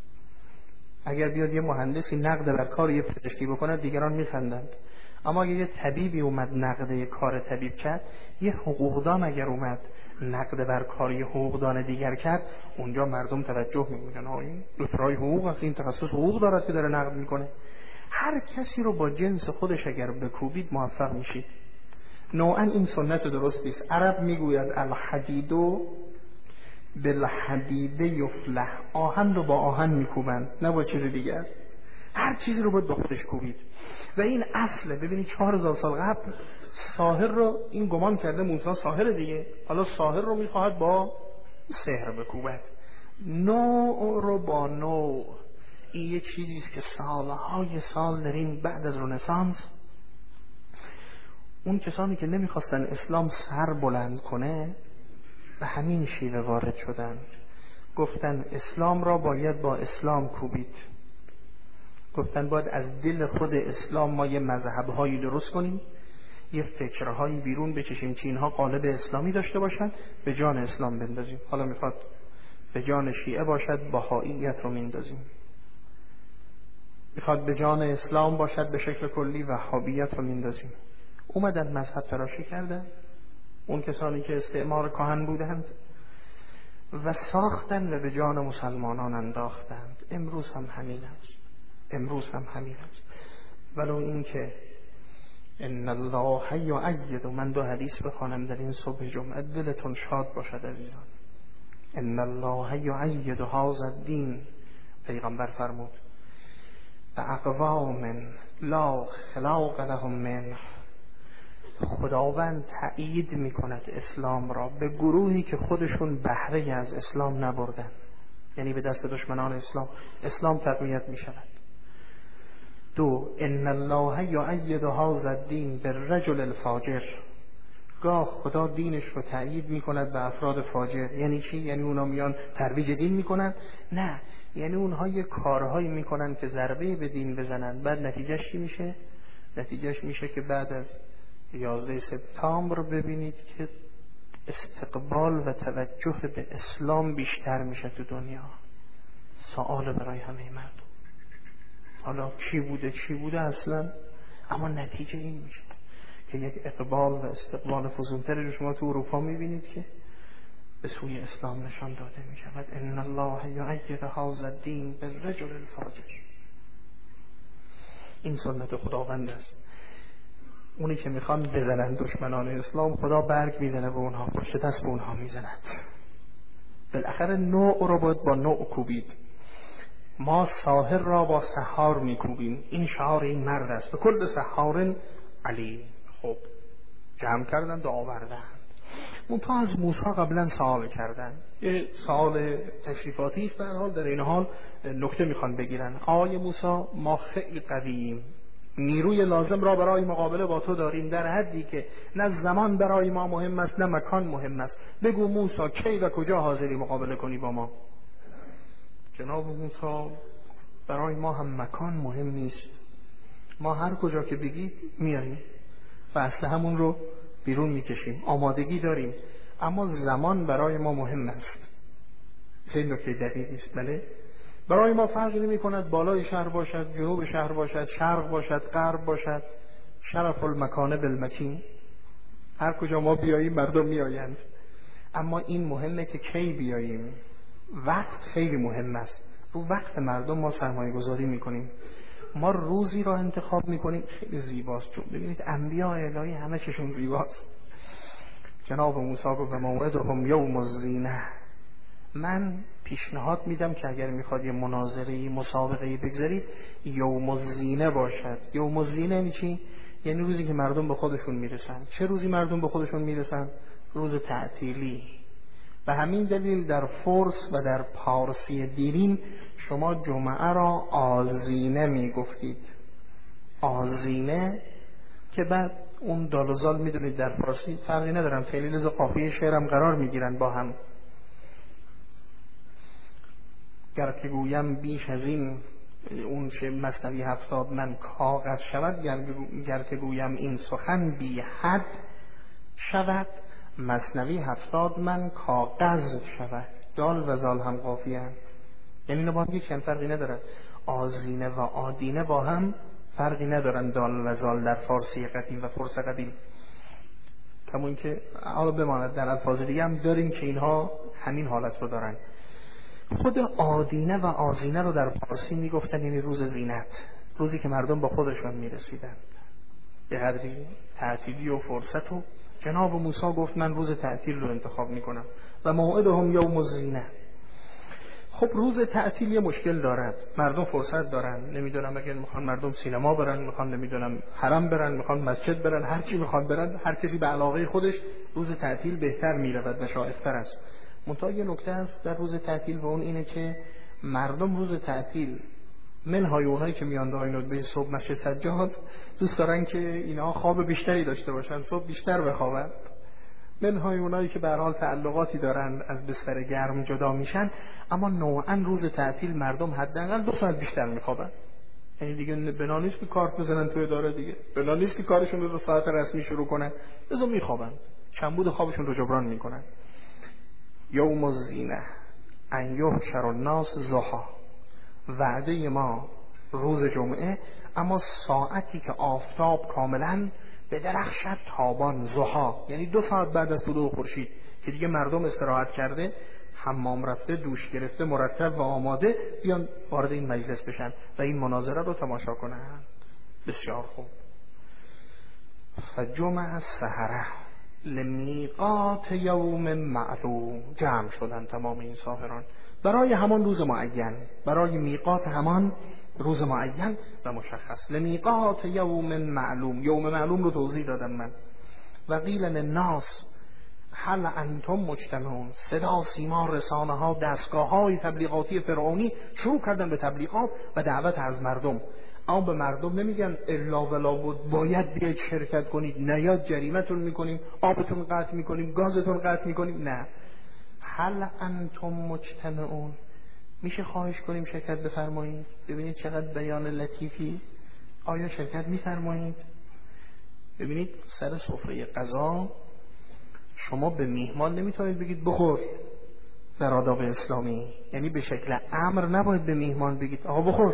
S1: اگر بیاد یه مهندسی نقد بر کار یه پزشکی بکنه دیگران میخندند، اما اگر یه طبیبی اومد نقد یه کار طبیب کرد، یه حقوقدان اگر اومد نقد بر کار یه حقوقدان دیگر کرد، اونجا مردم توجه میکنن ها این دکترای حقوق است، این تخصص حقوق دارد که داره نقد میکنه. هر کسی رو با جنس خودش اگر بکوبید موفق میشید. نوعا این سنت درستی است. عرب میگوید الحدیدو بالحدید یفلح، آهن رو با آهن میکوبند نه با چیز دیگر. هر چیزی رو باید با خودش کوبید و این اصله. ببینید چهار هزار سال قبل ساحر رو این گمان کرده موسی ساحر دیگه، حالا ساحر رو میخواهد با سحر بکوبد. نوع رو با نوع. این یه چیزیست که سالهای سال داریم بعد از رنسانس اون کسانی که نمیخواستن اسلام سر بلند کنه به همین شیوه وارد شدن، گفتن اسلام را باید با اسلام کوبید، گفتن باید از دل خود اسلام ما یه مذهب‌هایی درست کنیم، یه فکرهایی بیرون بکشیم که اینها قالب اسلامی داشته باشن، به جان اسلام بندازیم. حالا میخواد به جان شیعه باشد، بهائیت رو میندازیم، میخواد به جان اسلام باشد به شکل کلی، وهابیت رو میندازیم. اومدن مذهب تراشی کردن اون کسانی که استعمار کهن بودند و ساختن و به جان مسلمانان انداختند. امروز هم همین است، امروز هم همین است. ولو این که ان الله یؤید، من دو حدیث بخوانم در این صبح جمعه دلتون شاد باشد عزیزان. ان الله یؤید هذا الدین، پیغمبر فرمود باقوام لا خلاق لهم منه، خداوند تأیید میکند اسلام را به گروهی که خودشون بهره از اسلام نبردن، یعنی به دست دشمنان اسلام اسلام تقویت میشود. دو، ان الله یؤید هذا الدین بالرجل الفاجر، گاه خدا دینش رو تأیید میکند به افراد فاجر. یعنی چی؟ یعنی اونا میان ترویج دین میکنن؟ نه، یعنی اونها یه کارهایی میکنن که ضربه به دین بزنن، بعد نتیجهش چی میشه؟ نتیجهش میشه که بعد از یازده سپتامبر ببینید که استقبال و توجه به اسلام بیشتر میشه تو دنیا. سوال برای همه مردم، حالا کی بوده چی بوده اصلا، اما نتیجه این میشه که یک اقبال و استقبال فزونتر رو شما تو اروپا میبینید که به سوی اسلام نشان داده میشود. ان الله یؤید هذا الدین بالرجل الفاجر. این سنت خداوند است. اونی که میخوان بزنن دشمنان اسلام، خدا برگ میزنه به اونها، پشت دست به اونها میزند. بالاخره نوع رو باید با نوع کوبید. ما ساحر را با سحار میکوبیم، این شعار این مرد است. به کل سحار علی. خب جمع کردند و آوردند. منتها از موسی قبلا سوال کردن، یه سوال تشریفاتی است، به هر حال در این حال نکته میخوان بگیرن. آقای موسی، ما خیلی قوییم، نیروی لازم را برای مقابله با تو داریم، در حدی که نه زمان برای ما مهم است نه مکان مهم است. بگو موسی کی و کجا حاضری مقابله کنی با ما؟ جناب موسی، برای ما هم مکان مهم نیست، ما هر کجا که بگید میاییم و اصلا همون رو بیرون میکشیم، آمادگی داریم، اما زمان برای ما مهم است. خیلی نکته دقیقی است. بله، برای ما فرقی نمی کند بالای شهر باشد، جنوب شهر باشد، شرق باشد، غرب باشد، شرف المکانه بالمکین، هر کجا ما بیاییم مردم میآیند. اما این مهمه که کی بیاییم. وقت خیلی مهم است. رو وقت مردم ما سرمایه گذاری میکنیم. ما روزی را انتخاب میکنیم خیلی زیباست، چون ببینید انبیاء الهی همه چشون زیباست. جناب موسی گفت موعدهم یوم الزینه. من پیشنهاد میدم که اگر میخواد یه مناظره مسابقه بگذارید، یوم الزینه باشد. یوم الزینه یعنی چی؟ یعنی روزی که مردم به خودشون میرسن. چه روزی مردم به خودشون میرسن؟ روز تعطیلی. به همین دلیل در فارس و در پارسی دیرین شما جمعه را آذینه میگفتید. آذینه که بعد اون دال و زال میدونید در فارسی فرقی ندارن، خیلی لذا قافیه شعرم قرار میگیرن با هم. گر که گویم بیش از این، اون چه مثنوی هفتاد من کاغذ شود، گر که گویم این سخن بی حد شود، مثنوی هفتاد من کاغذ شود. دال و زال هم قافیه هم، یعنی اینا با هم یک فرقی ندارن. آذینه و آدینه با هم فرقی ندارن، دال و زال در فارسی قدیم و فارس قدیم. کمون که حالا بماند در الفاظ دیگه هم داریم که اینها همین حالت رو دارن. خود آدینه و آذینه رو در فارسی میگفتن، یعنی روز زینت، روزی که مردم با خودشون میرسیدن به قدری تعطیلی و فرصت. و جناب موسی گفت من روز تعطیل رو انتخاب میکنم و موعدهم یوم الزینه. خب روز تعطیل یه مشکل دارد، مردم فرصت دارن، نمیدونم اگر میخوان مردم سینما برن، میخوان نمیدونم حرم برن، میخوان مسجد برن، هر چی میخوان برن، هر کسی به علاقه خودش روز تعطیل بهتر میرود و شایستر است. منتها یه نکته است در روز تعطیل و اون اینه که مردم روز تعطیل منهای اونایی که میان دعای ندبه صبح مسجد سجاد دوست دارن که اینا خواب بیشتری داشته باشن، صبح بیشتر بخوابن. منهای اونایی که به هر حال تعلقاتی دارن از بستر گرم جدا میشن، اما نوعا روز تعطیل مردم حداقل دو ساعت بیشتر میخوابن. یعنی دیگه بنا نیست که کارت بزنن توی اداره، دیگه بنا نیست که کارشون رو ساعت رسمی شروع کنن، بذار میخوابن، کمبود خوابشون رو جبران میکنن. یوم الزینه ان یحشر الناس ضحی، وعده ما روز جمعه، اما ساعتی که آفتاب کاملا به درخشد تابان، ضحی یعنی دو ساعت بعد از طلوع خورشید که دیگه مردم استراحت کرده، حمام رفته، دوش گرفته، مرتب و آماده، بیان وارد این مجلس بشن و این مناظره رو تماشا کنند. بسیار خوب. فجمع السحره لمیقات یوم معلوم، جمع شدن تمام این ساحران برای همان روز معین، برای میقات همان روز معین و مشخص. لمیقات یوم معلوم، یوم معلوم رو توضیح دادم من. و قیل للناس هل انتم مجتمعون، صدا سیما رسانه ها، دستگاه های تبلیغاتی فرعونی شروع کردن به تبلیغات و دعوت از مردم. اما به مردم نمیگن الا ولا بود باید بیاید شرکت کنید، نیاد جریمتون میکنیم، آبتون قطع میکنیم، گازتون قطع میکنیم. نه، هل انتم مجتمعون، میشه خواهش کنیم شرکت بفرمایید. ببینید چقدر بیان لطیفی. آیا شرکت میفرمایید؟ ببینید سر سفره غذا شما به میهمان نمیتونید بگید بخور. در آداب اسلامی یعنی به شکل امر نباید به میهمان بگید آقا بخور.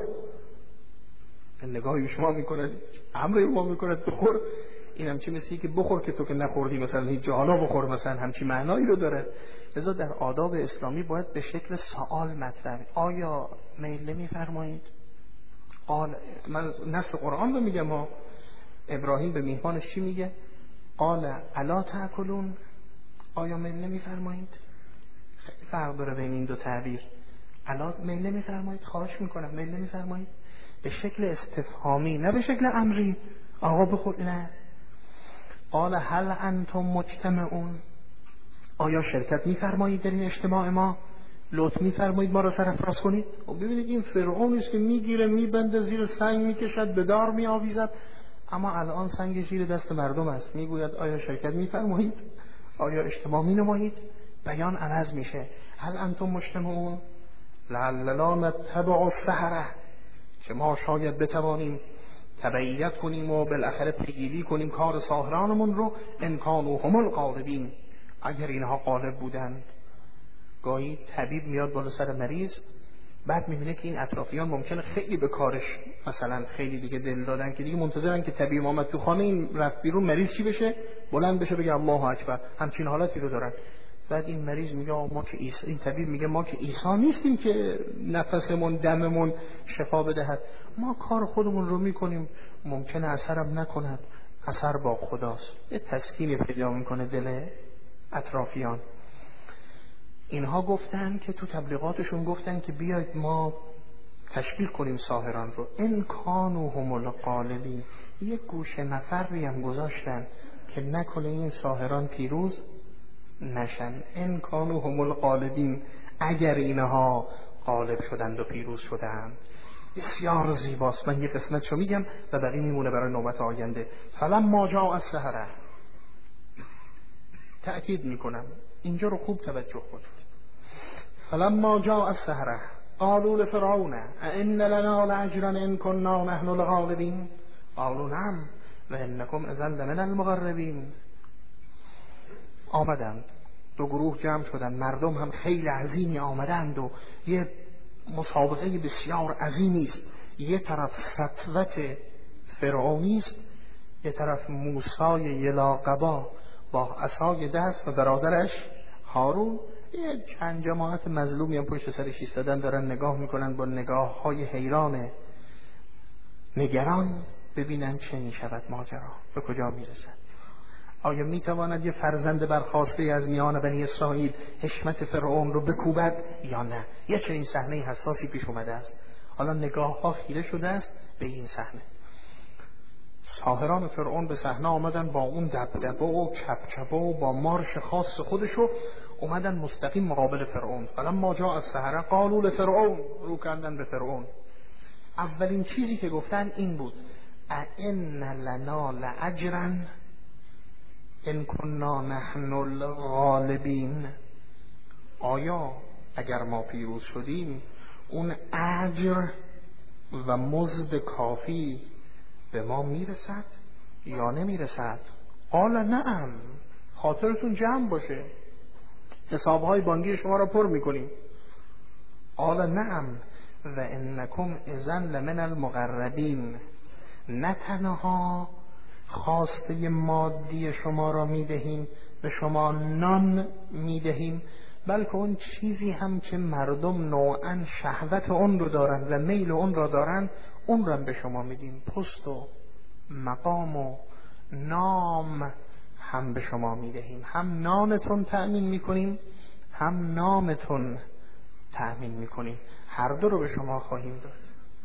S1: نگاهی شما میکنه، امر ما میکنه بخور. این همچی مثلی که بخور که تو که نخوردی مثلا هیچ جا، حالا بخور مثلا، همچی معنایی رو داره. لذا در آداب اسلامی باید به شکل سوال مطرح، آیا میل نمیفرمایید؟ قال، من نص قرآن رو میگم ها. ابراهیم به میهمانش چی میگه؟ قال الا تاکلون، آیا میل نمیفرمایید؟ خیلی فرق داره بین این دو تعبیر. الا میل نمیفرمایید، خواهش میکنم میل نمیفرمایید، به شکل استفهامی نه به شکل امری. آقا بخور. نه. قال هل انتم مجتمعون، آیا شرکت میفرمایید در این اجتماع ما؟ لطف میفرمایید ما را سرفراز کنید؟ و ببینید این فرعونی است که میگیره میبنده زیر سنگ میکشد به دار میآویزد، اما الان سنگ زیر دست مردم است. میگوید آیا شرکت میفرمایید؟ آیا اجتماع مینمایید؟ بیان عوض میشه. هل انتم مجتمعون لعلنا نتبع السحره، که ما شاید بتوانیم تبعیت کنیم و بالاخره پیگیری کنیم کار ساحرانمون رو. ان کانوا هم الغالبین، اگر اینها غالب بودن. گاهی طبیب میاد بالا سر مریض، بعد میبینه که این اطرافیان ممکنه خیلی به کارش مثلا خیلی دیگه دل دادن که دیگه منتظرن که طبیب اومد تو خانه، این رفت بیرون، مریض چی بشه؟ بلند بشه بگه الله اکبر. همچین حالتی رو دارن. بعد این مریض میگه ما که عیسی، این طبیب میگه ما که عیسی نیستیم که نفسمون دممون شفا بدهد، ما کار خودمون رو میکنیم، ممکنه اثرم نکند، اثر با خداست. یه تسکینی پیدا میکنه دل اطرافیان. اینها گفتن که تو تبلیغاتشون گفتن که بیاید ما تشویق کنیم ساحران رو. ان کانوا هم الغالبین، یک گوشه نفری هم گذاشتن که نکنه این ساحران پیروز نشن. ان کانوا هم الغالبین، اگر اینها غالب شدند و پیروز شدند. بسیار زیباست. من یه قسمتشو میگم و بقیه میمونه برای نوبت آینده. فلما جاء السحره، تأکید میکنم اینجا رو خوب توجه کنید. فلما جاء السحره قالوا لفرعون ائن لنا لاجرا ان كنا نحن الغالبین قالوا نعم وانکم اذا لمن المقربین. آمدند، دو گروه جمع شدند، مردم هم خیلی عظیمی آمدند و یه مسابقه بسیار عظیمی است. یه طرف سطوت فرعونی است، یه طرف موسی یلاقبا با عصای دست و برادرش هارون. یه چند جماعت مظلومی هم پشت سرش ایستادن، دارن نگاه میکنن با نگاه های حیران نگران، ببینن چه میشود ماجرا، به کجا میرسد. آیا میتواند یه فرزند برخاسته از میان بنی اسرائیل حشمت فرعون رو بکوبد یا نه؟ یه چنین صحنه حساسی پیش اومده است. حالا نگاه ها خیره شده است به این صحنه. ساحران فرعون به صحنه آمدن با اون دبدبه و چپچپه و با مارش خاص خودشو اومدن مستقیم مقابل فرعون. فلما جاء السحره قالوا لفرعون، رو کردن به فرعون اولین چیزی که گفتن این بود ائن لنا لاجرا ان کنا نحن الغالبین، آیا اگر ما پیروز شدیم اون اجر و مزد کافی به ما میرسد یا نمیرسد؟ قال نعم، خاطرتون جمع باشه، حسابهای بانکی شما را پر میکنیم. قال نعم و انکم اذن لمن المقربین، نه تنها خواسته مادی شما را میدهیم، به شما نان میدهیم، بلکه اون چیزی هم که مردم نوعا شهوت اون رو دارن و میل اون را دارن اون را به شما میدیم. پست و مقام و نام هم به شما میدهیم، هم نانتون تأمین میکنیم هم نامتون تأمین میکنیم، هر دو رو به شما خواهیم داد.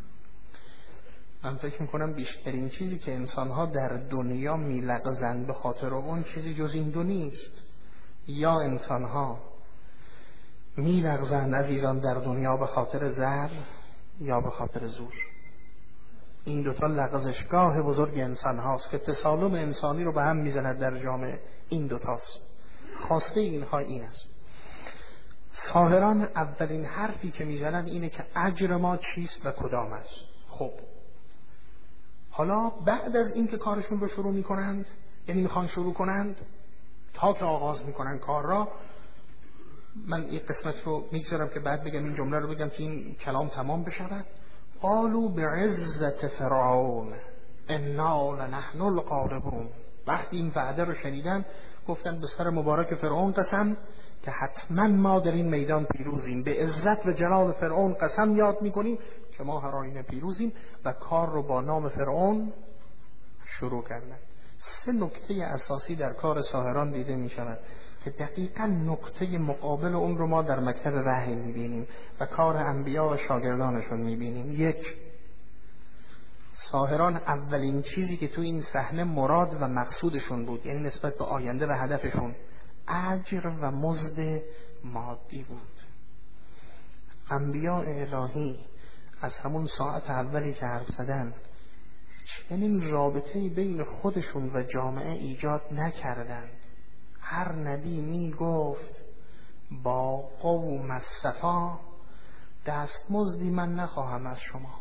S1: من فکر میکنم بیشترین چیزی که انسانها در دنیا میلغزند به خاطر اون چیزی جز این دو نیست. یا انسانها میلغزند عزیزان در دنیا به خاطر زر یا به خاطر زور. این دوتا لغزشگاه بزرگ انسان هاست که تسالم انسانی رو به هم میزند در جامعه. این دوتاست، خواسته اینها این است. ساحران اولین حرفی که میزنند اینه که اجر ما چیست و کدام است. خب حالا بعد از این که کارشون رو شروع میکنند، یعنی میخوان شروع کنند، تا که آغاز میکنن کار را، من این قسمت رو میگذارم که بعد بگم این جمله رو بگم که این کلام تمام بشود. قالوا بعزت فرعون انا لنحن الغالبون. وقتی این وعده رو شنیدن گفتن به سر مبارک فرعون قسم که حتما ما در این میدان پیروزیم، به عزت و جلال فرعون قسم یاد میکنیم که ما هر آینه پیروزیم، و کار رو با نام فرعون شروع کردن. سه نکته اساسی در کار ساحران دیده می شود که دقیقا نکته مقابل اون رو ما در مکتب وحی می بینیم و کار انبیا و شاگردانشون می بینیم. یک، ساحران اولین چیزی که تو این صحنه مراد و مقصودشون بود، یعنی نسبت به آینده و هدفشون، اجر و مزد مادی بود. انبیاء الهی از همون ساعت اولی که حرف زدن چنین رابطه‌ای بین خودشون و جامعه ایجاد نکردند. هر نبی می گفت با قوم الصفا دستمزدی من نخواهم از شما.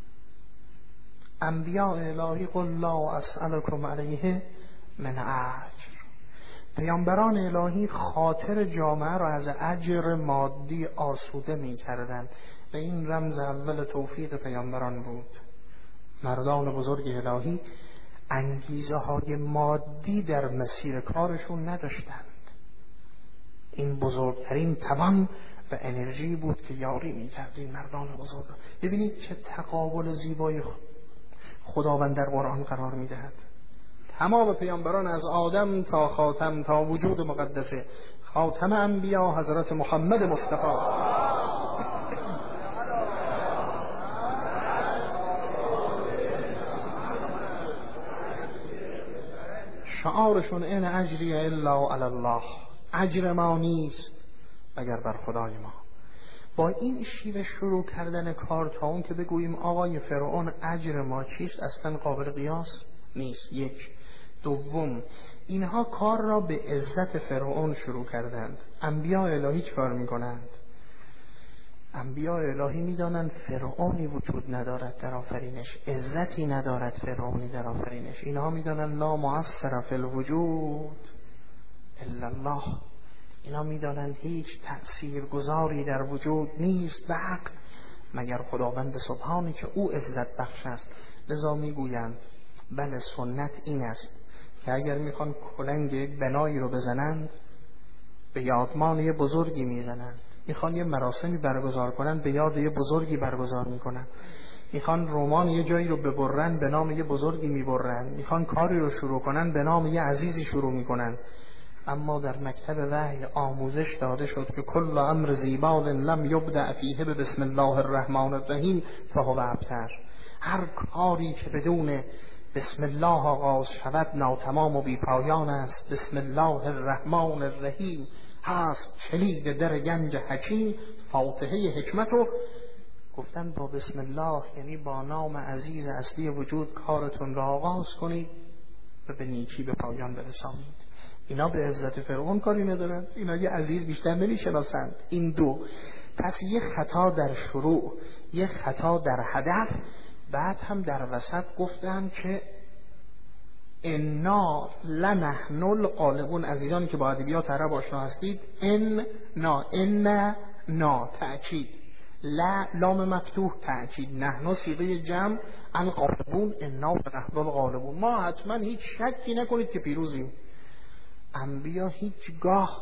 S1: انبیاء الهی قل لا اسألکم علیه من اجر. پیامبران الهی خاطر جامعه را از اجر مادی آسوده می کردند و این رمز اول توفیق پیامبران بود. مردان بزرگ الهی انگیزه های مادی در مسیر کارشون نداشتند. این بزرگترین توان و انرژی بود که یاری می کرد این مردان بزرگ. ببینید چه تقابل زیبای خداوند در قرآن قرار می دهد. تمام پیامبران از آدم تا خاتم تا وجود مقدسه، خاتم انبیا حضرت محمد مصطفی، شعارشون این اجری الا علی الله، اجر ما نیست اگر بر خدای ما. با این شیوه شروع کردن کار تا اون که بگوییم آقای فرعون اجر ما چیست اصلا قابل قیاس نیست. یک. دوم، اینها کار را به عزت فرعون شروع کردند. انبیاء الهی چه کار میکنند؟ انبیاء الهی میدانند فرعونی وجود ندارد در آفرینش، عزتی ندارد فرعونی در آفرینش. اینها میدانند لا مؤثر فی الوجود الا الله. اینا میدانند هیچ تأثیر گذاری در وجود نیست به حق مگر خداوند سبحانی که او عزت بخش است. لذا میگویند بله سنت این است که اگر میخوان کلنگ یک بنایی رو بزنند به یادمان یه بزرگی میزنند، میخوان یه مراسمی برگزار کنند به یاد یه بزرگی برگزار میکنند، میخوان رمان یه جایی رو ببرن به نام یه بزرگی میبرن، میخوان کاری رو شروع کنن به نام یه عزیزی شروع میکنن. اما در مکتب وحی آموزش داده شد که کل امر زیبال لم یبدأ فیه بسم الله الرحمن الرحیم فهو ابتر. هر کاری که بدون بسم الله آغاز شود ناتمام و بیپایان است. بسم الله الرحمن الرحیم هست کلید در گنج حکیم. فاتحه حکمت و گفتن با بسم الله، یعنی با نام عزیز اصلی وجود کارتون را آغاز کنید و به نیکی به پایان برسانید. اینا به عزت فرعون کاری ندارن، اینا یه عزیز بیشتر نمیشناسند. این دو. پس یه خطا در شروع، یه خطا در هدف. بعد هم در وسط گفتن که انا لنحن الغالبون. عزیزانی که با ادبیات عرب آشنا هستید، ان نا ان نا تأکید، لا لام مفتوح تأکید، نحن صیغه جمع، الغالبون انا لنحن الغالبون. ما حتما هیچ شکی نکنید که پیروزیم. انبیا هیچگاه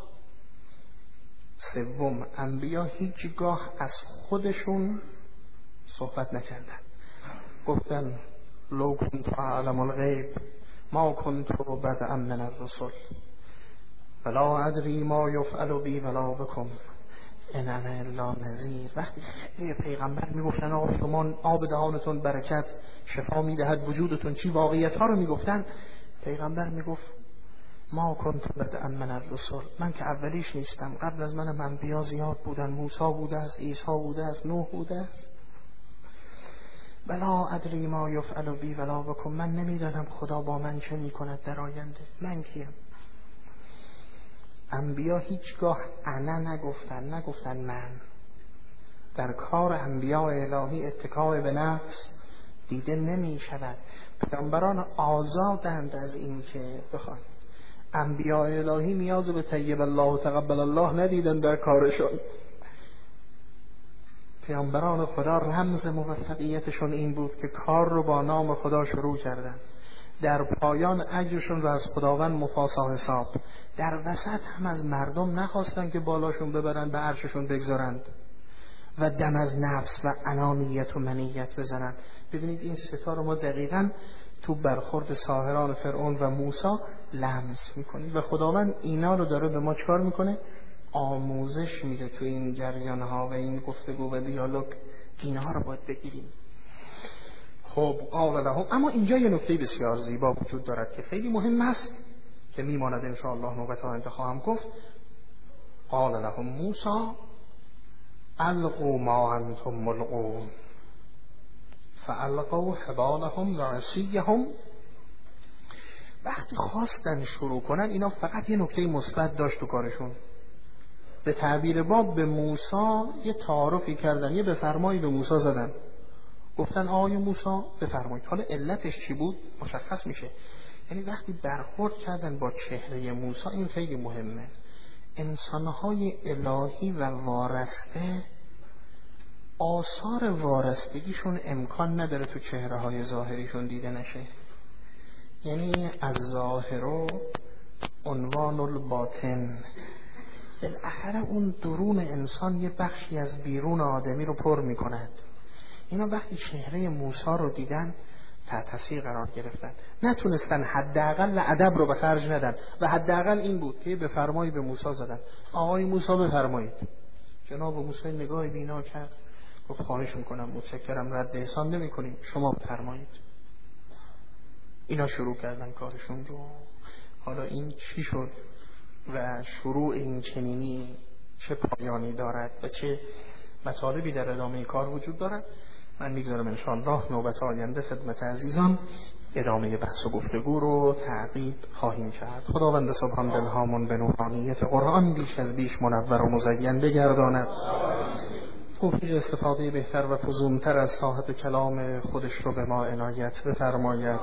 S1: سوم انبیا هیچگاه از خودشون صحبت نکردن. گفتن لو کنت اعلم الغیب ما کنت بدءا من الرسل ولا ادری ما یفعل بی ولا بکم ان انا الا نذیر. وقتی خیلی پیغمبر میگفتن آقا شما آب دهانتون برکت، شفا میدهد وجودتون، چی واقعیت ها رو میگفتن، پیغمبر میگفت ما کنت بدءا من الرسل، من که اولیش نیستم، قبل از منم انبیا زیاد بودن، موسی بوده است، عیسی بوده است، نوح بوده است. بلا ادری ما یفعل بی ولا بکم، من نمیدانم خدا با من چه میکند در آینده، من کیم؟ انبیا هیچگاه انا نگفتن، نگفتن من. در کار انبیا الهی اتکای به نفس دیده نمی شود. پیامبران آزادند از این که بخوان. انبیا الهی نیاز به طیب الله و تقبل الله ندیدن در کارشون. پیامبران خدا رمز موفقیتشون این بود که کار رو با نام خدا شروع کردن، در پایان اجرشون رو از خداوند مفاسا حساب. در وسط هم از مردم نخواستن که بالاشون ببرن به عرششون بگذارند و دم از نفس و انانیت و منیت بزنن. ببینید این ستا رو ما دقیقاً تو برخورد ساحران فرعون و موسی لمس میکنیم و خداوند اینا رو داره به ما چکار میکنه؟ آموزش میده تو این جریان ها و این گفتگو و دیالوگ. اینها رو باید بگیریم. خب قال لهم، اما اینجا یه نکته بسیار زیبا وجود دارد که خیلی مهم است که میماند ان شاء الله نوبت آینده خواهم گفت. قال لهم موسی القوا ما انتم ملقون فالقوا حبالهم و عصیهم. وقتی خواستن شروع کنن، اینا فقط یه نکته مثبت داشت تو کارشون. به تعبیر باب به موسی یه تعارفی کردن، یه بفرمایی به موسی زدن، گفتن آقای موسی بفرمایید. حالا علتش چی بود مشخص میشه. یعنی وقتی برخورد کردن با چهره موسی، این خیلی مهمه. انسانهای الهی و وارسته آثار وارستگیشون امکان نداره تو چهره های ظاهریشون دیده نشه. یعنی از ظاهر عنوان الباطن، بالاخره اون درون انسان یه بخشی از بیرون آدمی رو پر میکند. اینا وقتی چهره موسی رو دیدن تحت تاثیر قرار گرفتن، نتونستن حداقل ادب رو به خرج ندن و حداقل این بود که به فرمایی به موسی زدن. آقای موسی بفرمایید. جناب موسی نگاه بینا کرد، گفت خواهش میکنم، متشکرم، رد احسان نمی کنیم، شما بفرمایید. اینا شروع کردن کارشون رو. حالا این چی شد و شروع این چنینی چه پایانی دارد و چه مطالبی در ادامه کار وجود دارد، من میگذارم انشاءالله نوبت آینده خدمت عزیزان ادامه بحث و گفتگو رو تعقیب خواهیم کرد. خداوند سبحان دلهامون به نورانیت قرآن بیش از بیش منور و مزین بگرداند، توفیق استفاده بهتر و فزونتر از ساحت کلام خودش رو به ما عنایت بفرماید.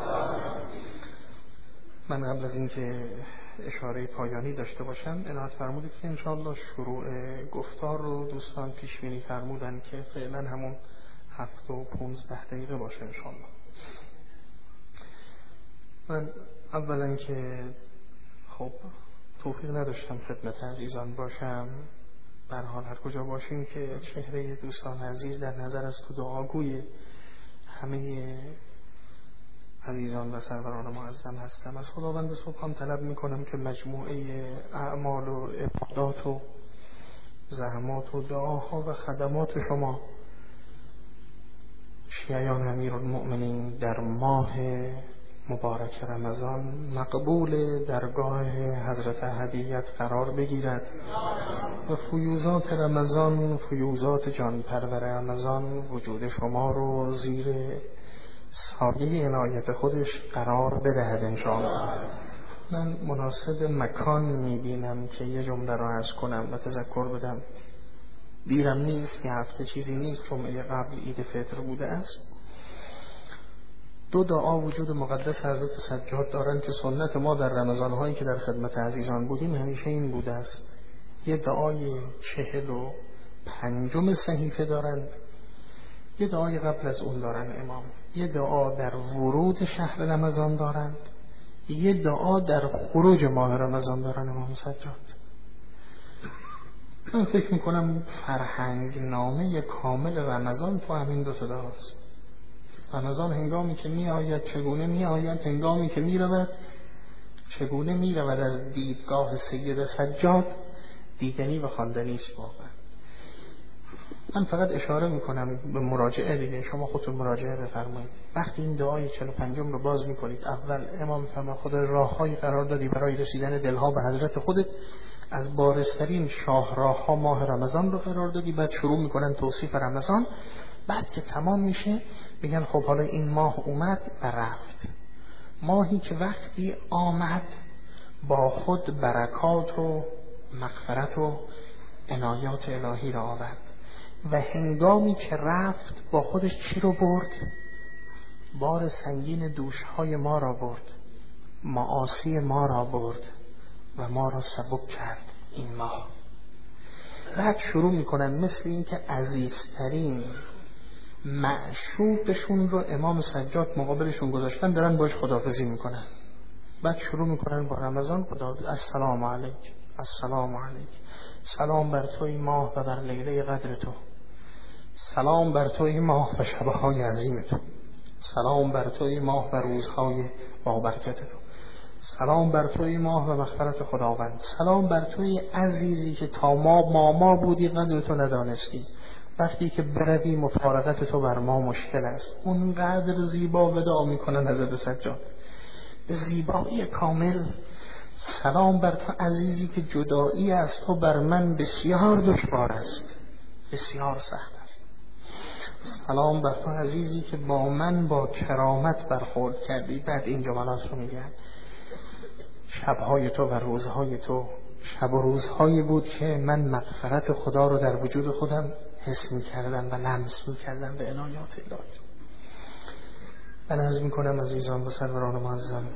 S1: من قبل از اینکه اشاره پایانی داشته باشم، عنایت فرمودید که انشاءالله شروع گفتار رو دوستان پیش بینی فرمودن که فعلا همون هفت و پونزده دقیقه باشه انشاءالله. من اولا که خب توفیق نداشتم خدمت عزیزان باشم، در حال هر کجا باشیم که چهره دوستان عزیز در نظر است تو دعاگوی همه عزیزان و سروران معظم هستم. از خداوند سبحان طلب میکنم که مجموعه اعمال و عبادات و زحمات و دعاها و خدمات شما شیعیان امیرالمؤمنین در ماه مبارک رمضان مقبول درگاه حضرت احدیت قرار بگیرد و فیوزات رمضان، فیوزات جان پرور رمضان وجود شما رو زیر سایه عنایت خودش قرار بدهد انشاءالله. من مناسب مکان میبینم که یه جمله رو عرض کنم و تذکر بدم. دیرم نیست، یه هفته چیزی نیست، جمعه قبل عید فطر بوده است. دو دعا وجود مقدس حضرت سجاد دارند که سنت ما در رمضان هایی که در خدمت عزیزان بودیم همیشه این بوده است. یه دعای چهل و پنجم صحیفه دارند، یه دعای قبل از اون دارن امام، یه دعا در ورود شهر رمضان دارند، یه دعا در خروج ماه رمضان دارن امام سجاد. من فکر میکنم فرهنگ نامه کامل رمضان تو همین دو تا دعاست. رمضان هنگامی که می آید چگونه می آید، هنگامی که می رود چگونه می رود از دیدگاه سید سجاد دیدنی و خواندنی است. واقعا من فقط اشاره میکنم به مراجعه دیگه، شما خودتون مراجعه بفرمایید. وقتی این دعای چهل و پنجم رو باز میکنید، اول امام فرما خود راههایی قرار دادی برای رسیدن دلها به حضرت خودت، از بارزترین شاهراه ها ماه رمضان رو قرار دادی، بعد شروع میکنن توصیف رمضان، بعد که تمام میشه میگن خب حالا این ماه اومد و رفت. ماهی که وقتی آمد با خود برکات و مغفرت و عنایات الهی را آورد و هنگامی که رفت با خودش چی رو برد؟ بار سنگین دوشهای ما را برد، معاصی ما را برد و ما را سبک کرد این ماه. بعد شروع میکنن مثل این که عزیزترین معشوقشون رو امام سجاد مقابلشون گذاشتن، دارن باش خداحافظی میکنن. بعد شروع میکنن با رمضان خدا السلام علیک، السلام علیک، سلام بر توی ماه و بر لیله قدر تو، سلام بر توی ماه و شبهای عظیم تو، سلام بر توی ماه و روزهای با برکت تو، سلام بر توی ماه و مغفرت خداوند، سلام بر توی عزیزی که تا ما ماما بودی قدر تو ندانستی، وقتی که بروی مفارقت تو بر ما مشکل است. اونقدر زیبا وداع میکنن حضرت سجاد به زیبایی کامل. سلام بر تو عزیزی که جدایی از تو بر من بسیار دشوار است، بسیار سخت است. سلام بر تو عزیزی که با من با کرامت برخورد کردی. بعد این جملات رو میگن شبهای تو و روزهای تو شب و روزهایی بود که من مغفرت خدا رو در وجود خودم حس میکردم و لمس میکردم به عنایات الهی. من عرض میکنم عزیزان و سروران معظم،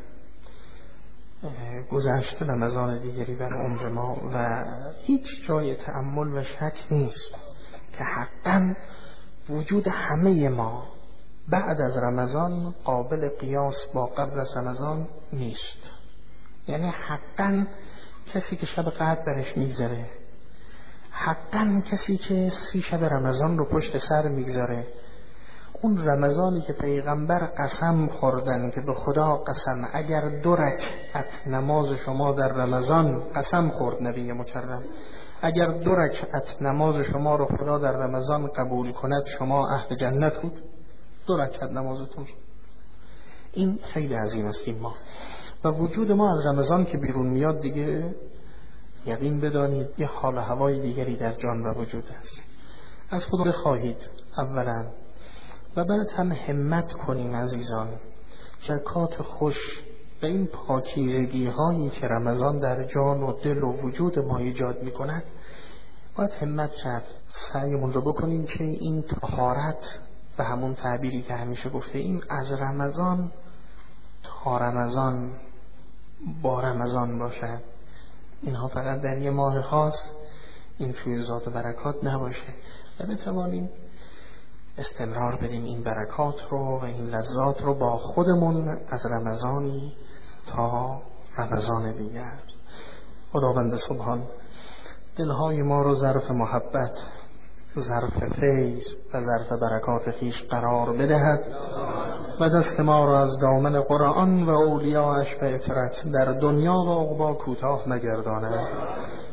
S1: گذشته رمضان دیگری بر عمر ما و هیچ جای تأمل و شک نیست که حقا وجود همه ما بعد از رمضان قابل قیاس با قبل از رمضان نیست. یعنی حقا کسی که شب قدر برش میگذره، حقا کسی که سی شب رمضان رو پشت سر میگذاره، اون رمضانی که پیغمبر قسم خوردن که به خدا قسم اگر دو رکعت نماز شما در رمضان، قسم خورد نبی مکرم، اگر دو رکعت نماز شما رو خدا در رمضان قبول کند شما اهل جنت بود. دو رکعت نمازتون، این خیلی عظیم است این ما. و وجود ما از رمضان که بیرون میاد دیگه یقین بدانید یه حال هوای دیگری در جان و وجود است. از خدا بخواهید اولا و بعد هم همت کنیم عزیزان، زکات خوش و این پاکیزگی هایی که رمضان در جان و دل و وجود ما ایجاد می کند، باید همت کرد سعیمون رو بکنیم که این طهارت به همون تعبیری که همیشه گفته ایم از رمضان تا رمضان با رمضان باشد. اینها فقط در یه ماه خاص این فیوزات و برکات نباشه و بتوانیم استمرار بدیم این برکات رو و این لذات رو با خودمون از رمضانی تا رمضان دیگر. خداوند سبحان دلهای ما رو ظرف محبت، ظرف فیض و ظرف برکات خویش قرار بدهد و دست ما را از دامن قرآن و اولیاءش به اطرت در دنیا و عقبا کوتاه نگرداند.